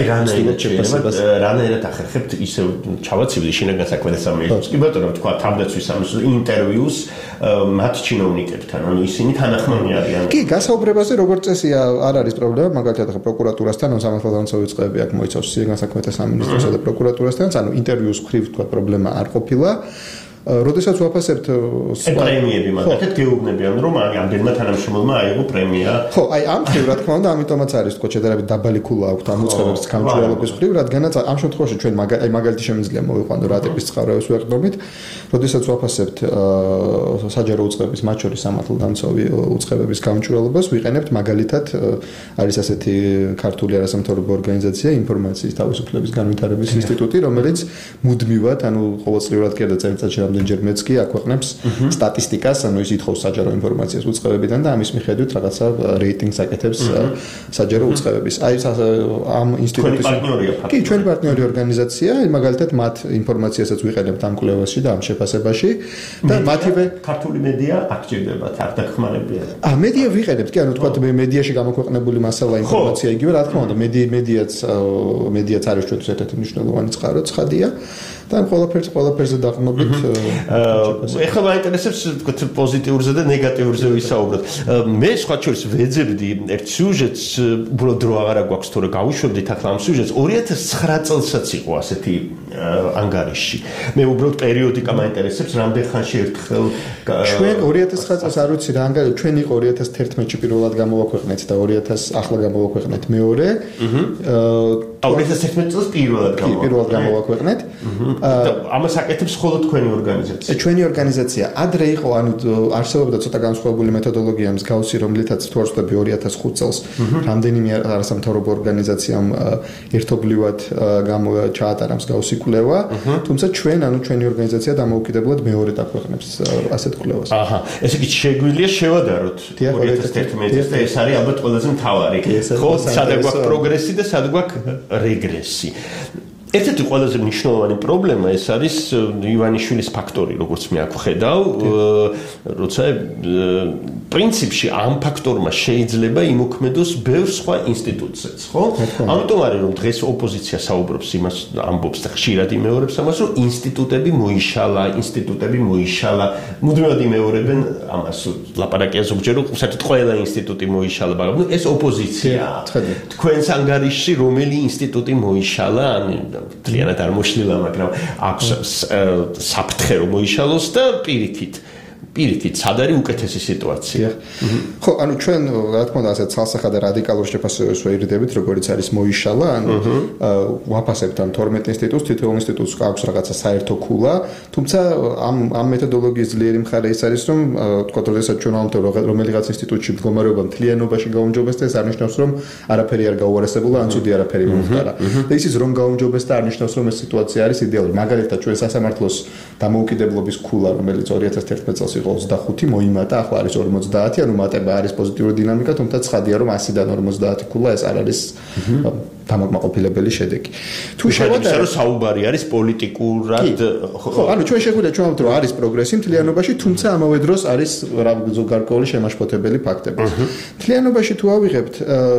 რანაირად ახერხებთ ისე ჩავაცივდი შინაგან საქმეთა სამინისტროს. კი ბატონო, თქვა თავდაცვის სამინისტროს ინტერვიუს მათ ჩინოვნიკებთან, ანუ ისინი თანახმანი არიან. კი, გასაუბრებაზე როგორც წესია არ არის პრობლემა, მაგალითად ახლა პროკურატურასთან, ან სამართალდამცავი უწყებები აქ მოიცავს შინაგან საქმეთა სამინისტროსა და პროკურატურასთან, ანუ ინტერვიუს მხრივ თქვა პრობლემა არ ყოფილა. როდესაც ვაფასებთ პრემიები მაგათაც გეუბნებიან, რომ ამდენმა თანამშრომელმა აიღო პრემია. ხო, აი ამ მხრივ რა თქმა უნდა, ამიტომაც არის თქო შედარებით დაბალი ქულა აქვთ ამ უწყებებს გამჭვირვალობის მხრივ, რადგანაც ამ შემთხვევაში ჩვენ მაგალითი შემიძლია მოვიყვანო რა ტიპის წყაროებს ვეყდებით. როდესაც ვაფასებთ საჯარო უწყებების, მათ შორის სამართალდამცავი უწყებების გამჭვირვალობას, ვიყენებთ მაგალითად არის ასეთი ქართული არასამთავრობო ორგანიზაცია ინფორმაციის თავისუფლების განვითარების ინსტიტუტი, რომელიც მუდმივად, ანუ ყოველწლიურად კი არა წელიწადში რამდენჯერ მეც კი აქვეყნებს სტატისტიკას, ანუ ის ითხოვს საჯარო ინფორმაციას უწყებებიდან და ამის მიხედვით რაღაცა რეიტინგს აკეთებს საჯარო უწყებების. აი ამ ინსტიტუტის კი ჩვენი პარტნიორი ორგანიზაცია, მაგალითად მათ ინფორმაციასაც ვიყენებთ ამ კვლევაში და ამ შეფასებაში და მათივე ქართული მედია აქ არ დახმარებია. მედია ვიყენებთ, კი, ანუ თქვა მე მედიაში გამოქვეყნებული მასალა ინფორმაცია იგივე, რა თქმა უნდა, მედიაც არის ჩვენთვის ერთ-ერთი მნიშვნელოვანი წყარო, ცხადია და ყველაფერზე დაყრდნობით ეხლა მაინტერესებს თქვათ პოზიტიურზე და ნეგატიურზე ვისაუბროთ. მე სხვა შორის ვეძებდი ერთ სიუჟეტს, უბრალოდ დრო აღარ გვაქვს თორე გავუშვებდით ახლა ამ სიუჟეტს 2009 წელსაც იყო ასეთი ანგარიში. მე უბრალოდ პერიოდიკა მაინტერესებს, რამდენ ხანში ერთხელ ჩვენ 2009 წელს არ ვიცი რა ანგარიში, ჩვენ იყო 2011-ში პირველად გამოვაქვეყნეთ და 2000 ახლა გამოვაქვეყნეთ მეორე. 2011 წელს პირველად გამოვაქვეყნეთ. ამას აკეთებს მხოლოდ თქვენი ორგანიზაცია. ჩვენი ორგანიზაცია ადრე იყო, ანუ არსებობდა ცოტა განსხვავებული მეთოდოლოგია მსგავსი, რომლითაც თუ არ ვცდები 2005 წელს რამდენიმე არასამთავრობო ორგანიზაციამ ერთობლივად ჩაატარა მსგავსი კვლევა, თუმცა ჩვენი ორგანიზაცია დამოუკიდებლად მეორედ აქვეყნებს ასეთ კვლევას. ესე იგი შეგვიძლია შევადაროთ 2011 და ეს არის ალბათ ყველაზე მთავარი. ხო, სად გვაქვს პროგრესი და სად გვაქვს რეგრესი. ერთ-ერთი ყველაზე მნიშვნელოვანი პრობლემა ეს არის ივანიშვილის ფაქტორი, როგორც მე აქ ვხედავ, როცა პრინციპში ამ ფაქტორმა შეიძლება იმოქმედოს ბევრ სხვა ინსტიტუტსაც, ხო? ამიტომ არის რომ დღეს ოპოზიცია საუბრობს იმას, ამბობს და ხშირად იმეორებს ამას, რომ ინსტიტუტები მოიშალა, მუდმივად იმეორებენ ამას, ლაპარაკია ზოგჯერ, რომ საერთოდ ყველა ინსტიტუტი მოიშალა, მაგრამ ეს ოპოზიცია. თქვენს ანგარიშში რომელი ინსტიტუტი მოიშალა, მთლიანად არ მოშლილა, მაგრამ აქვს საფრთხე რომ მოიშალოს და პირიქით, სად არის უკეთესი სიტუაცია. ხო, ანუ ჩვენ რა თქმა უნდა ასეთ ცალსახად და რადიკალურ შეფასებებს ვეირდებით, როგორც არის მოიშალა, ანუ ვაფასებთ ამ 12 ინსტიტუტს, თითოეულ ინსტიტუტს აქვს რაღაცა საერთო ქულა, თუმცა ამ მეთოდოლოგიის ძლიერი მხარე ის არის, რომ თქვა როდესაც ჩვენ ვამბობთ რომელიღაც ინსტიტუტში მდგომარეობა მთლიანობაში გაუმჯობესდა, ეს არ ნიშნავს, რომ არაფერი არ გაუარესებულა, ან ცუდი არაფერი მომხდარა. და ისიც რომ გაუმჯობესდა, არ ნიშნავს, რომ ეს სიტუაცია არის იდეალური. მაგალითად, ჩვენ სასამართლოს დამოუკიდებლობის ქულა, რომელიც 2011 წელს 25 მოიმატა, ახლა არის 50, ანუ მატება არის პოზიტიური დინამიკა, თუმცა ცხადია რომ 100-დან 50 ქულა ეს არ არის დამაკმაყოფილებელი შედეგი. თუ შევადაროთ, რომ საუბარი არის პოლიტიკურად, ხო, ანუ ჩვენ შეგვიძლია ჩვენ ვთქვათ, რომ არის პროგრესი მთლიანობაში, თუმცა ამავე დროს არის გარკვეული შემაშფოთებელი ფაქტები. მთლიანობაში თუ ავიღებთ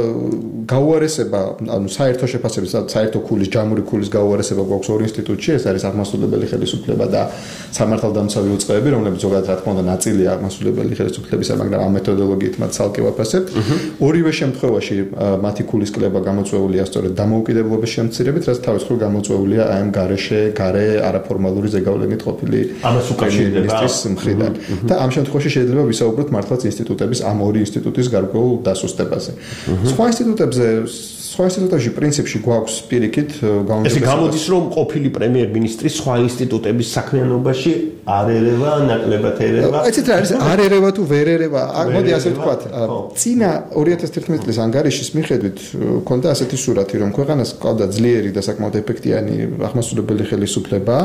გაუარესება, ანუ საერთო შეფასების, საერთო ქულის, ჯამური ქულის გაუარესება გვაქვს ორ ინსტიტუტში, ეს არის აღმასრულებელი ხელისუფლება და სამართალდამცავი უწყებები, რომლებიც ზოგადად რა თქმა უნდა ნაწილია აღმასრულებელი ხელისუფლებისა, მაგრამ ამ მეთოდოლოგიით მათ ცალკე ვაფასებთ. ორივე შემთხვევაში მათი ქულის კლება გამოწვეულია სწორედ დამოუკიდებლობის შემცირებით, რაც თავის მხრივ გამოწვეულია აი ამ გარე არაფორმალური ზეგავლენით ყოფილი ministris მხრიდან. და ამ შემთხვევაში შეიძლება ვისაუბროთ მართლაც ინსტიტუტების ამ ორი ინსტიტუტის გარკვეულ დასუსტებაზე. სხვა ინსტიტუტებში პრინციპში გვაქვს პირიქით ეს გამოდის რომ ყოფილი პრემიერ-მინისტრი სხვა ინსტიტუტების საქმიანობაში არ ერევა, ნაკლებად ერევა. ეცეთ რა არის, არ ერევა თუ ვერ ერევა? მოდი ასე ვთქვათ. წინა 2011 წლის ანგარიშის მიხედვით ქონდა ასეთი სურათი, რომ ქვეყანას ჰყავდა ძლიერი და საკმაოდ ეფექტიანი აღმასრულებელი ხელისუფლება.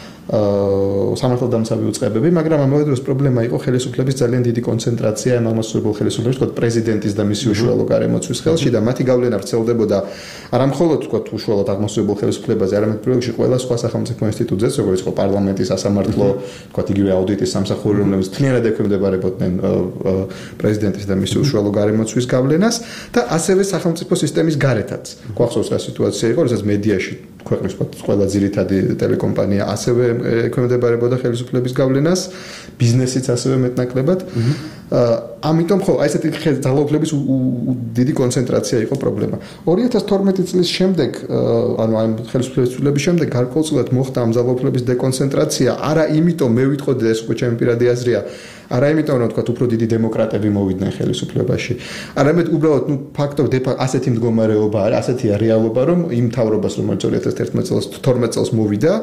სამართალდამცავი უწყებები, მაგრამ ამავე დროს პრობლემა იყო ხელისუფლების ძალიან დიდი კონცენტრაცია ამ აღმასრულებელ ხელისუფლების, თქო, პრეზიდენტის და მისი უშუალო გარემოცვის ხელში და მათი გავლენა ვრცელდებოდა არა მხოლოდ თქო უშუალოდ აღმასრულებელ ხელისუფლებაზე, არამედ პირველში ყველა სხვა სახელმწიფო ინსტიტუტზეც, როგორც იყო პარლამენტი, სასამართლო, თქო, იგივე აუდიტის სამსახური, რომლებიც მთლიანად ექვემდებარებოდნენ პრეზიდენტის და მისი უშუალო გარემოცვის გავლენას და ასევე სახელმწიფო სისტემის გარეთაც. გვახსოვს რა სიტუაცია იყო, როდესაც მედიაში ქვეყნის ყველა ძირითადი ტელეკომპანია ასევე ექვემდებარებოდა ხელისუფლების გავლენას, ბიზნესიც ასევე მეტნაკლებად. ამიტომ ხო, აი ესეთი ძალაუფლების დიდი კონცენტრაცია იყო პრობლემა. 2012 წლის შემდეგ, ანუ აი ხელისუფლების შემდეგ გარკვეულწილად მოხდა ამ ძალაუფლების დეკონცენტრაცია, არა იმიტომ მე ვიტყოდი ეს უკვე ჩემი პირადი აზრია, არა იმიტომ რომ თქვა უფრო დიდი დემოკრატები მოვიდნენ ხელისუფლებაში. არამედ უბრალოდ ფაქტობ ასეთი მდგომარეობა არის, ასეთია რეალობა, რომ იმ მთავრობას, რომელიც 2011 წელს 12 წელს მოვიდა,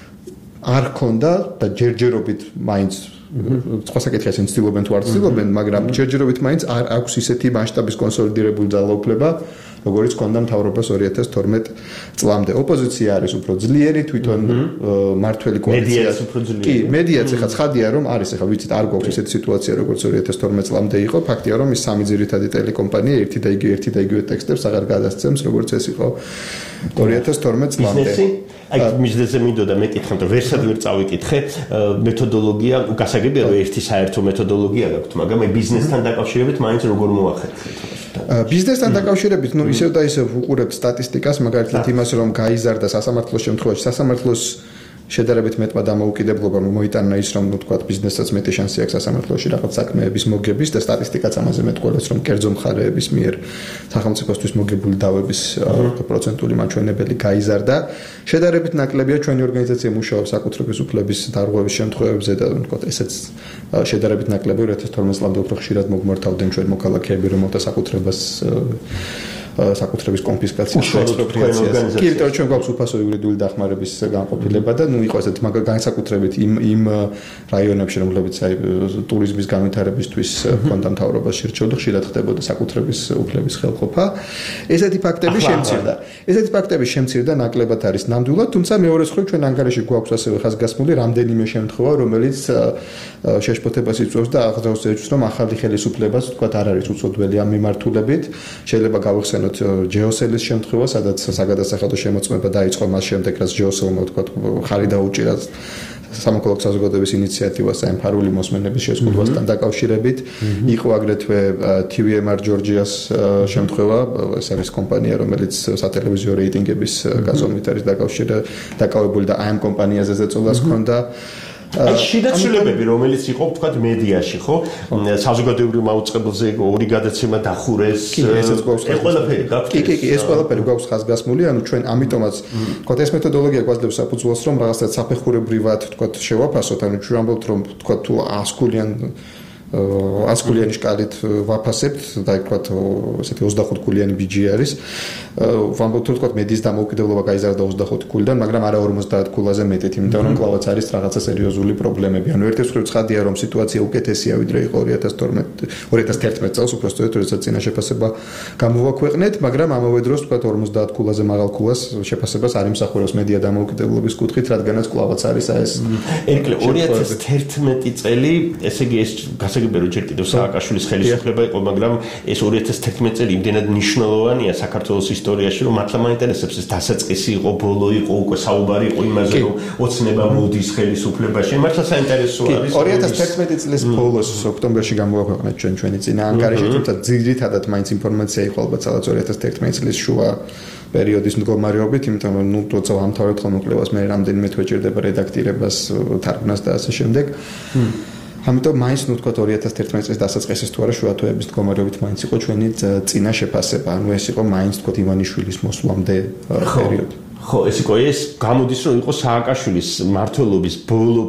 არ ქონდა და ჯერჯერობით მაინც სხვა საკითხია ისინი ცდილობენ თუ არ ცდილობენ, მაგრამ ჯერჯერობით მაინც არ აქვს ისეთი მასშტაბის კონსოლიდირებული ძალაუფლება, როგორც ჰქონდა მთავრობას 2012 წლამდე. ოპოზიცია არის უფრო ძლიერი, თვითონ მართველი კოალიცია. კი, მედიაც ახლა ცხადია რომ არის ახლა ვიცით არ გვაქვს ესეთი სიტუაცია როგორც 2012 წლამდე იყო. ფაქტია რომ ის სამი ძირითადი ტელეკომპანია ერთი და იგივე ტექსტებს აღარ გადასცემს როგორც ეს იყო 2012 წლამდე. აი მიზნზე მინდოდა მეკითხოთ რომ ვერსად ვერ წავიკითხე მეთოდოლოგია გასაგებია რომ ერთი საერთო მეთოდოლოგია გაქვთ მაგრამ აი ბიზნესთან დაკავშირებით მაინც როგორ მოახერხეთ ბიზნესთან დაკავშირებით ისევ და ისევ ვუყურებთ სტატისტიკას მაგალითად იმას რომ გაიზარდა სასამართლოს შემთხვევაში სასამართლოს შედარებით მეტმა დამოუკიდებლობამ მოიტანა ის რომ თქვათ ბიზნესაც მეტი შანსი აქვს სასამართლოში რაღაც საქმეების მოგების და სტატისტიკაც ამაზე მეტყველებს რომ კერძო მხარეების მიერ სახელმწიფოსთვის მოგებული დავების პროცენტული მაჩვენებელი გაიზარდა შედარებით ნაკლებია ჩვენი ორგანიზაცია მუშაობს საკუთრების უფლების დარღვევის შემთხვევებზე და თქვათ ესეც შედარებით ნაკლებია 2012 წლამდე უფრო ხშირად მოგმართავდნენ ჩვენ მოქალაქეები რომელთა საკუთრების კონფისკაციას და ექსპროპრიაციას. კი, იმიტომ რომ ჩვენ გვაქვს უფასო იურიდიული დახმარების განყოფილება და ნუ იყო ესეთ განსაკუთრებით იმ რაიონებში, რომლებიც აი ტურიზმის განვითარებისთვის ჰქონდა მთავრობას შერჩეული, ხშირად ხდებოდა საკუთრების უფლების ხელყოფა. ესეთი ფაქტები შემცირდა ნაკლებად არის ნამდვილად, თუმცა მეორე მხრივ ჩვენ ანგარიში გვაქვს ასევე ხაზგასმული რამდენიმე შემთხვევა, რომელიც შეშფოთებას იწვევს და აღძრავს ეჭვს, რომ ახალი ხელისუფლებას თქვათ არ არის უწოდველი ამ მიმართულებით. შეიძლება გავიხსენოთ ჯეოსელის შემთხვევა, სადაც საგადასახადო შემოწმება დაიწყო მას შემდეგ, რაც ჯეოსელმა თქვათ ხარი დაუჭირა სამოქალაქო საზოგადოების ინიციატივას აი ფარული მოსმენების შეზღუდვასთან დაკავშირებით. იყო აგრეთვე TVMR Georgia's შემთხვევა, ეს არის კომპანია, რომელიც სატელევიზიო რეიტინგების გაზომვით არის დაკავებული და აი ამ კომპანიაზე ზეწოლას ჰქონდა. აი შიდაცვლილებები რომელიც იყო თქვათ მედიაში ხო საზოგადოებრივ მაუწყებელზე ორი გადაცემა დახურეს ესეც გვაქვს ყველაფერი გაქვთ კი ეს ყველაფერი გვაქვს ხაზგასმული ანუ ჩვენ ამიტომაც თქვათ ეს მეთოდოლოგია გვაძლევს საფუძველს რომ რაღაცა საფეხურებრივად თქვათ შევაფასოთ ანუ ჩვენ ამბობთ რომ თქვათ თუ 100 გულიანი შკალით ვაფასებთ და თქვათ ესეთი 25 გულიანი ბიჯი არის ვამბობთ რომ თქვათ მედიის დამოუკიდებლობა გაიზარდა 25 გულიდან მაგრამ არა 50 გულაზე მეტით იმიტომ რომ კლავაც არის რაღაცა სერიოზული პრობლემები ანუ ერთ-ერთი მხრივ ცხადია რომ სიტუაცია უკეთესია ვიდრე იყო 2011 წელს უბრალოდ როდესაც წინა შეფასება გამოვაქვეყნეთ მაგრამ ამავე დროს თქვათ 50 გულაზე მაღალ გულას შეფასებას არ იმსახურებს მედია დამოუკიდებლობის კუთხით რადგანაც კლავაც არის ეს ერკლე 2011 წელი ესე იგი ეს გასაგებია რომ ჯერ კიდევ სააკაშვილის ხელისუფლება იყო, მაგრამ ეს 2011 წელი იმდენად მნიშვნელოვანია საქართველოს ისტორიაში, რომ მართლა მაინტერესებს ეს დასაწყისი იყო, ბოლო იყო, უკვე საუბარი იყო იმაზე, რომ ოცნება მოდის ხელისუფლებაში. მართლა საინტერესო არის. 2011 წლის ბოლოს ოქტომბერში გამოვაქვეყნეთ ჩვენი წინა ანგარიში, თუმცა ძირითადად მაინც ინფორმაცია იყო ალბათ სადაც 2011 წლის შუა პერიოდის მდგომარეობით, იმიტომ რომ ნუ თორსა ამთავრებთ ხელმოკლებას მე რამდენიმე თვე ჭირდება რედაქტირებას, თარგმნას და ასე შემდეგ. ამიტომ მაინც ნუ თქვა 2011 წლის დასაწყისის თუ არა შუა თვეების მდგომარეობით მაინც იყო ჩვენი წინა შეფასება. ანუ ეს იყო მაინც თქვა ივანიშვილის მოსვლამდე პერიოდი. ხო, ეს იყო ეს გამოდის რომ იყო სააკაშვილის მმართველობის ბოლო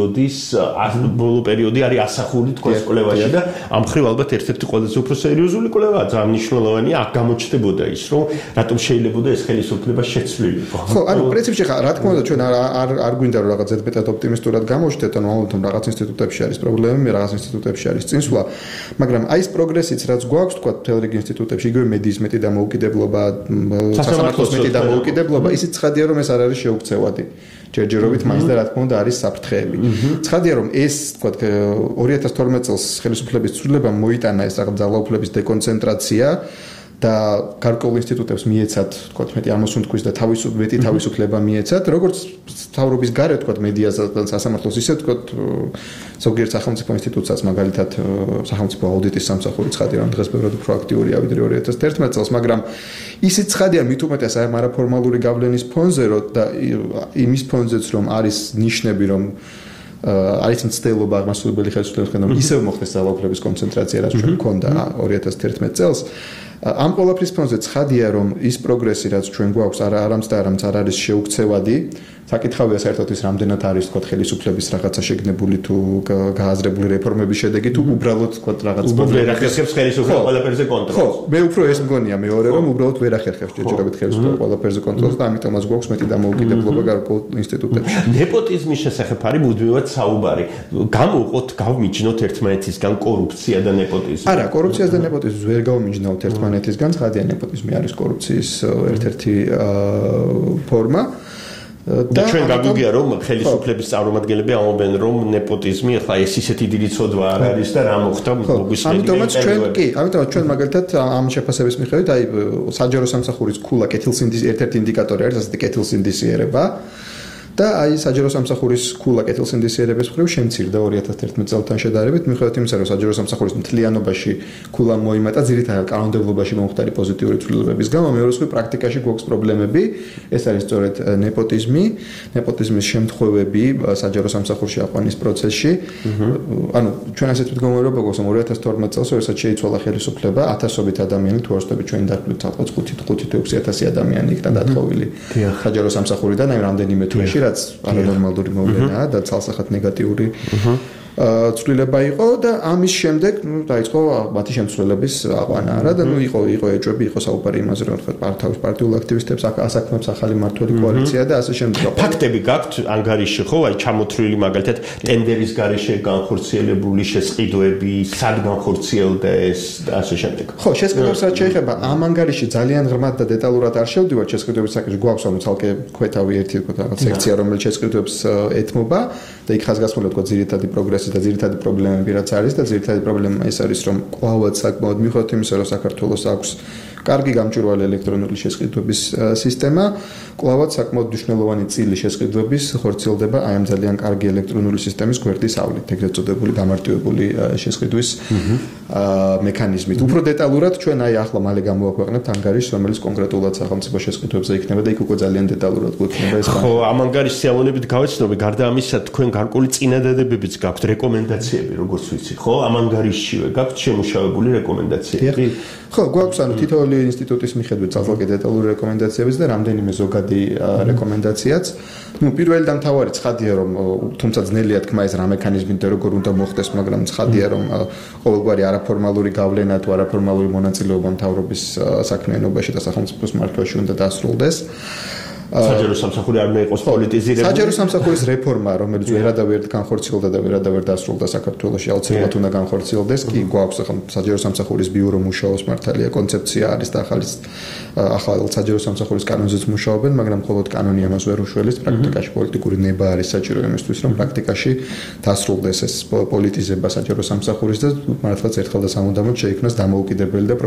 პერიოდი არის ასახული თქვა ეს კვლევაში და ამ ხრივ ალბათ ერთ-ერთი ყველაზე უფრო სერიოზული კვლევაა, ძალიან მნიშვნელოვანია, აქ გამოჩნდებოდა ის, რომ რატომ შეიძლება ეს ხელისუფლება შეცვლილიყო. ხო, ანუ პრინციპში ხა რა თქმა უნდა ჩვენ არ გვინდა რომ რაღაც ზედმეტად ოპტიმისტურად გამოჩნდეთ, ანუ ამიტომ რაღაც ინსტიტუტებში არის პრობლემები, რაღაც ინსტიტუტებში არის წინსვლა, მაგრამ აი ეს პროგრესიც რაც გვაქვს თქვა მთელ რიგ ინსტიტუტებში, იგივე მედიის მეტი დამოუკიდებლობა, სასამართლოს მეტი დამოუკიდებლობა, ისიც ცხადია რომ ეს არ არის შეუქცევადი. ჯერჯერობით მაინც და რა თქმა უნდა არის საფრთხეები. ცხადია რომ ეს თქვა 2012 წელს ხელისუფლების ცვლილებამ მოიტანა ეს რაღაც ძალაუფლების დეკონცენტრაცია და გარკვეულ ინსტიტუტებს მიეცათ თქვა მეტი ამოსუნთქვის და მეტი თავისუფლება მიეცათ როგორც თავრობის გარეთ თქვა მედიაზე და სასამართლოს ისე თქვა ზოგიერთ სახელმწიფო ინსტიტუტსაც მაგალითად სახელმწიფო აუდიტის სამსახური ცხადია რომ დღეს ბევრად უფრო აქტიურია ვიდრე 2011 წელს მაგრამ ისიც ცხადია მით უმეტეს აი არაფორმალური გავლენის ფონზე და იმის ფონზეც რომ არის ნიშნები რომ არის მცდელობა აღმასრულებელი ხელისუფლებისგან რომ ისევ მოხდეს ძალაუფლების კონცენტრაცია რაც ჩვენ გვქონდა 2011 წელს ამ ყველაფრის ფონზე ცხადია რომ ის პროგრესი რაც ჩვენ გვაქვს არამც არ არის შეუქცევადი საკითხავია საერთოდ ის რამდენად არის თქვა ხელისუფლების რაღაცა შეგნებული თუ გააზრებული რეფორმების შედეგი თუ უბრალოდ თქვა რაღაც ვერ ახერხებს ხელისუფლება ყველაფერზე კონტროლს. ხო, მე უფრო ეს მგონია მეორე რომ უბრალოდ ვერ ახერხებს ჯერჯერობით ხელისუფლება ყველაფერზე კონტროლს და ამიტომაც გვაქვს მეტი დამოუკიდებლობა გარკვეულ ინსტიტუტებში. ნეპოტიზმის შესახებ არის მუდმივად საუბარი. გავმიჯნოთ ერთმანეთისგან კორუფცია და ნეპოტიზმი. არა, კორუფციას და ნეპოტიზმს ვერ გავმიჯნავთ ერთმანეთისგან ერთმანეთისგან, ცხადია ნეპოტიზმი არის კორუფციის ერთ-ერთი ფორმა. და ჩვენ გაგვიგია რომ ხელისუფლების წარმომადგენლები ამბობენ რომ ნეპოტიზმი ახლა ეს ისეთი დიდი ცოდვა არ არის და რა მოხდა ამიტომაც ჩვენ მაგალითად ამ შეფასების მიხედვით აი საჯარო სამსახურის ქულა კეთილსინდის ერთ-ერთი ინდიკატორი არის ასეთი კეთილსინდისიერება და აი საჯარო სამსახურის ქულა კეთილსინდისიერების მხრივ შემცირდა 2011 წელთან შედარებით მიუხედავად იმისა რომ საჯარო სამსახურის მთლიანობაში ქულა მოიმატა ძირითადად კანონმდებლობაში მომხდარი პოზიტიური ცვლილებების გამო მეორე მხრივ პრაქტიკაში გვაქვს პრობლემები ეს არის სწორედ ნეპოტიზმის შემთხვევები საჯარო სამსახურში აყვანის პროცესში ანუ ჩვენ ასეთ მდგომარეობა გვაქვს 2012 წელს როდესაც შეიცვალა ხელისუფლება ათასობით ადამიანი თუ არ ვსწრებით ჩვენ დარგვით 5-6 ადამიანი იქნა დათხოვილი საჯარო სამსახურიდან აი რამდენიმე თვეში რაც არანორმალური მოვლენაა და ცალსახად ნეგატიური ცვლილება იყო და ამის შემდეგ დაიწყო მათი შემცვლელების აყვანა რა და იყო ეჭვები იყო საუბარი იმაზე რომ თქვა თავის პარტიულ აქტივისტებს ასაქმებს ახალი მმართველი კოალიცია და ასე შემდეგ ფაქტები გაქვთ ანგარიში ხო აი ჩამოთვლილი მაგალითად ტენდერის გარეშე განხორციელებული შესყიდვები სად განხორციელდა ეს და ასე შემდეგ ხო შესყიდვებს რაც შეეხება ამ ანგარიში ძალიან ღრმად და დეტალურად არ შევდივარ შესყიდვების საკითხში გვაქვს ანუ ცალკე ქვეთავი ერთი რაღაც სექცია რომელიც შესყიდვებს ეთმობა და იქ ხაზგასმულია თქვა ძირითადი პროგრესი და ძირითადი პრობლემები რაც არის და ძირითადი პრობლემა ეს არის რომ კვლავაც საკმაოდ მიუხედავად იმისა რომ საქართველოს აქვს კარგი გამჭვირვალე ელექტრონული შესყიდვების სისტემა კვლავაც საკმაოდ მნიშვნელოვანი წილი შესყიდვების ხორციელდება აი ამ ძალიან კარგი ელექტრონული სისტემის გვერდის ავლით ეგრეთ წოდებული გამარტივებული შესყიდვის მექანიზმით უფრო დეტალურად ჩვენ აი ახლა მალე გამოვაქვეყნებთ ანგარიშს რომელიც კონკრეტულად სახელმწიფო შესყიდვებზე იქნება და იქ უკვე ძალიან დეტალურად გვექნება ეს ხო ამ ანგარიშის სიამოვნებით გავეცნობი გარდა ამისა თქვენ გარკვეული წინადადებებიც გაქვთ რეკომენდაციები როგორც ვიცი ხო ამ ანგარიშშივე გაქვთ შემუშავებული რეკომენდაციები ხო გვაქვს ანუ თითოეული ინსტიტუტის მიხედვით ძალზე დეტალური რეკომენდაციებიც და რამდენიმე ზოგადი რეკომენდაციაც ну პირველი და მთავარი ცხადია რომ თუმცა ძნელია თქმა ეს რა მექანიზმით როგორ უნდა მოხდეს მაგრამ ცხადია რომ ყოველგვარი არაფორმალური გავლენა თუ არაფორმალური მონაწილეობა მთავრობის საქმიანობაში და სახელმწიფოს მართვაში უნდა დასრულდეს საჯარო სამსახური არ უნდა იყოს პოლიტიზირებული. საჯარო სამსახურის რეფორმა, რომელიც ვერადავერთ განხორციელდა და ვერადავერთ დასრულდა საქართველოში, აუცილებლად უნდა განხორციელდეს. კი გვაქვს ახლა საჯარო სამსახურის ბიურო მუშაობს მართალია კონცეფცია არის და ახალ საჯარო სამსახურის კანონზეც მუშაობენ, მაგრამ მხოლოდ კანონი ამას ვერ უშველის. პრაქტიკაში პოლიტიკური ნება არის საჭირო იმისთვის, რომ პრაქტიკაში დასრულდეს ეს პოლიტიზება საჯარო სამსახურის და მართლაც ერთხელ და სამუდამოდ შეიქმნას დამოუკიდებელი და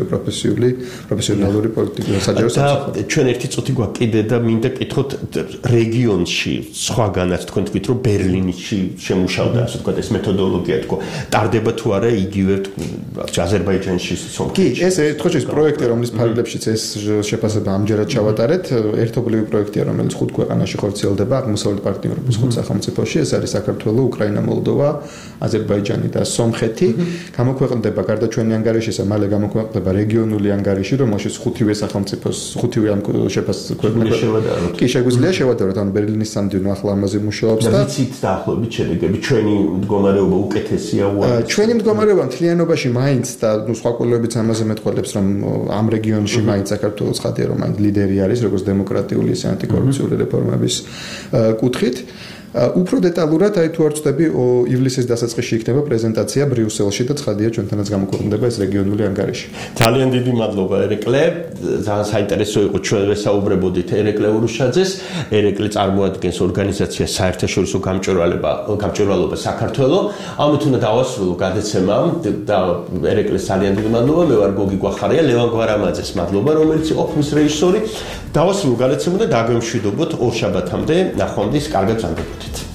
პროფესიონალური პოლიტიკური საჯარო სამსახური. ჩვენ ერთი წუთი გვაქვს კიდე და მინდა კითხოთ რეგიონში სხვაგანაც თქვენ თქვით რომ ბერლინში შემუშავდა ასე ვთქვათ ეს მეთოდოლოგია თქო ტარდება თუ არა იგივე აზერბაიჯანში კი ეს ერთხელ პროექტი რომლის ფარგლებშიც ეს შეფასება ამჯერად ჩავატარეთ ერთობლივი პროექტია რომელიც 5 ქვეყანაში ხორციელდება აღმოსავლეთ პარტნიორობის 5 სახელმწიფოში ეს არის საქართველო, უკრაინა, მოლდოვა, აზერბაიჯანი და სომხეთი გამოქვეყნდება გარდა ჩვენი ანგარიშისა მალე გამოქვეყნდება რეგიონული ანგარიში რომელშიც 5-ვე სახელმწიფოს 5-ვე ამ შეფასება კი შეგვიძლია შევადაროთ ანუ ბერლინის სამდივნო ახლა ამაზე მუშაობს და ვიცით დაახლოებით შედეგები ჩვენი მდგომარეობა უკეთესია ჩვენი მდგომარეობა მთლიანობაში მაინც და ნუ სხვა კოლეგებიც ამაზე მეტყველებს რომ ამ რეგიონში მაინც საქართველოს ხადია რომ მაინც ლიდერი არის როგორც დემოკრატიული ისე ანტიკორუფციული რეფორმების კუთხით უფრო დეტალურად აი თუ არ ვწდები ივლისის დასაწყისში იქნება პრეზენტაცია ბრიუსელში და ცხადია ჩვენთანაც გამოქვეყნდება ეს რეგიონული ანგარიში. ძალიან დიდი მადლობა ერეკლე. ძალიან საინტერესო იყო ჩვენ ვესაუბრებოდით ერეკლე ურუშაძეს. ერეკლე წარმოადგენს ორგანიზაციას საერთაშორისო გამჭვირვალობა საქართველოს. ამით უნდა დავასრულო გადაცემა და ერეკლეს ძალიან დიდი მადლობა. მე ვარ გოგი გვახარია, ლევან გვარამაძეს მადლობა, რომელიც იყო ფილმის რეჟისორი. დავასრულო გადაცემა და დაგვემშვიდობოთ ორ შაბათამდე. ნახვამდის კარგად ზამთრობთ.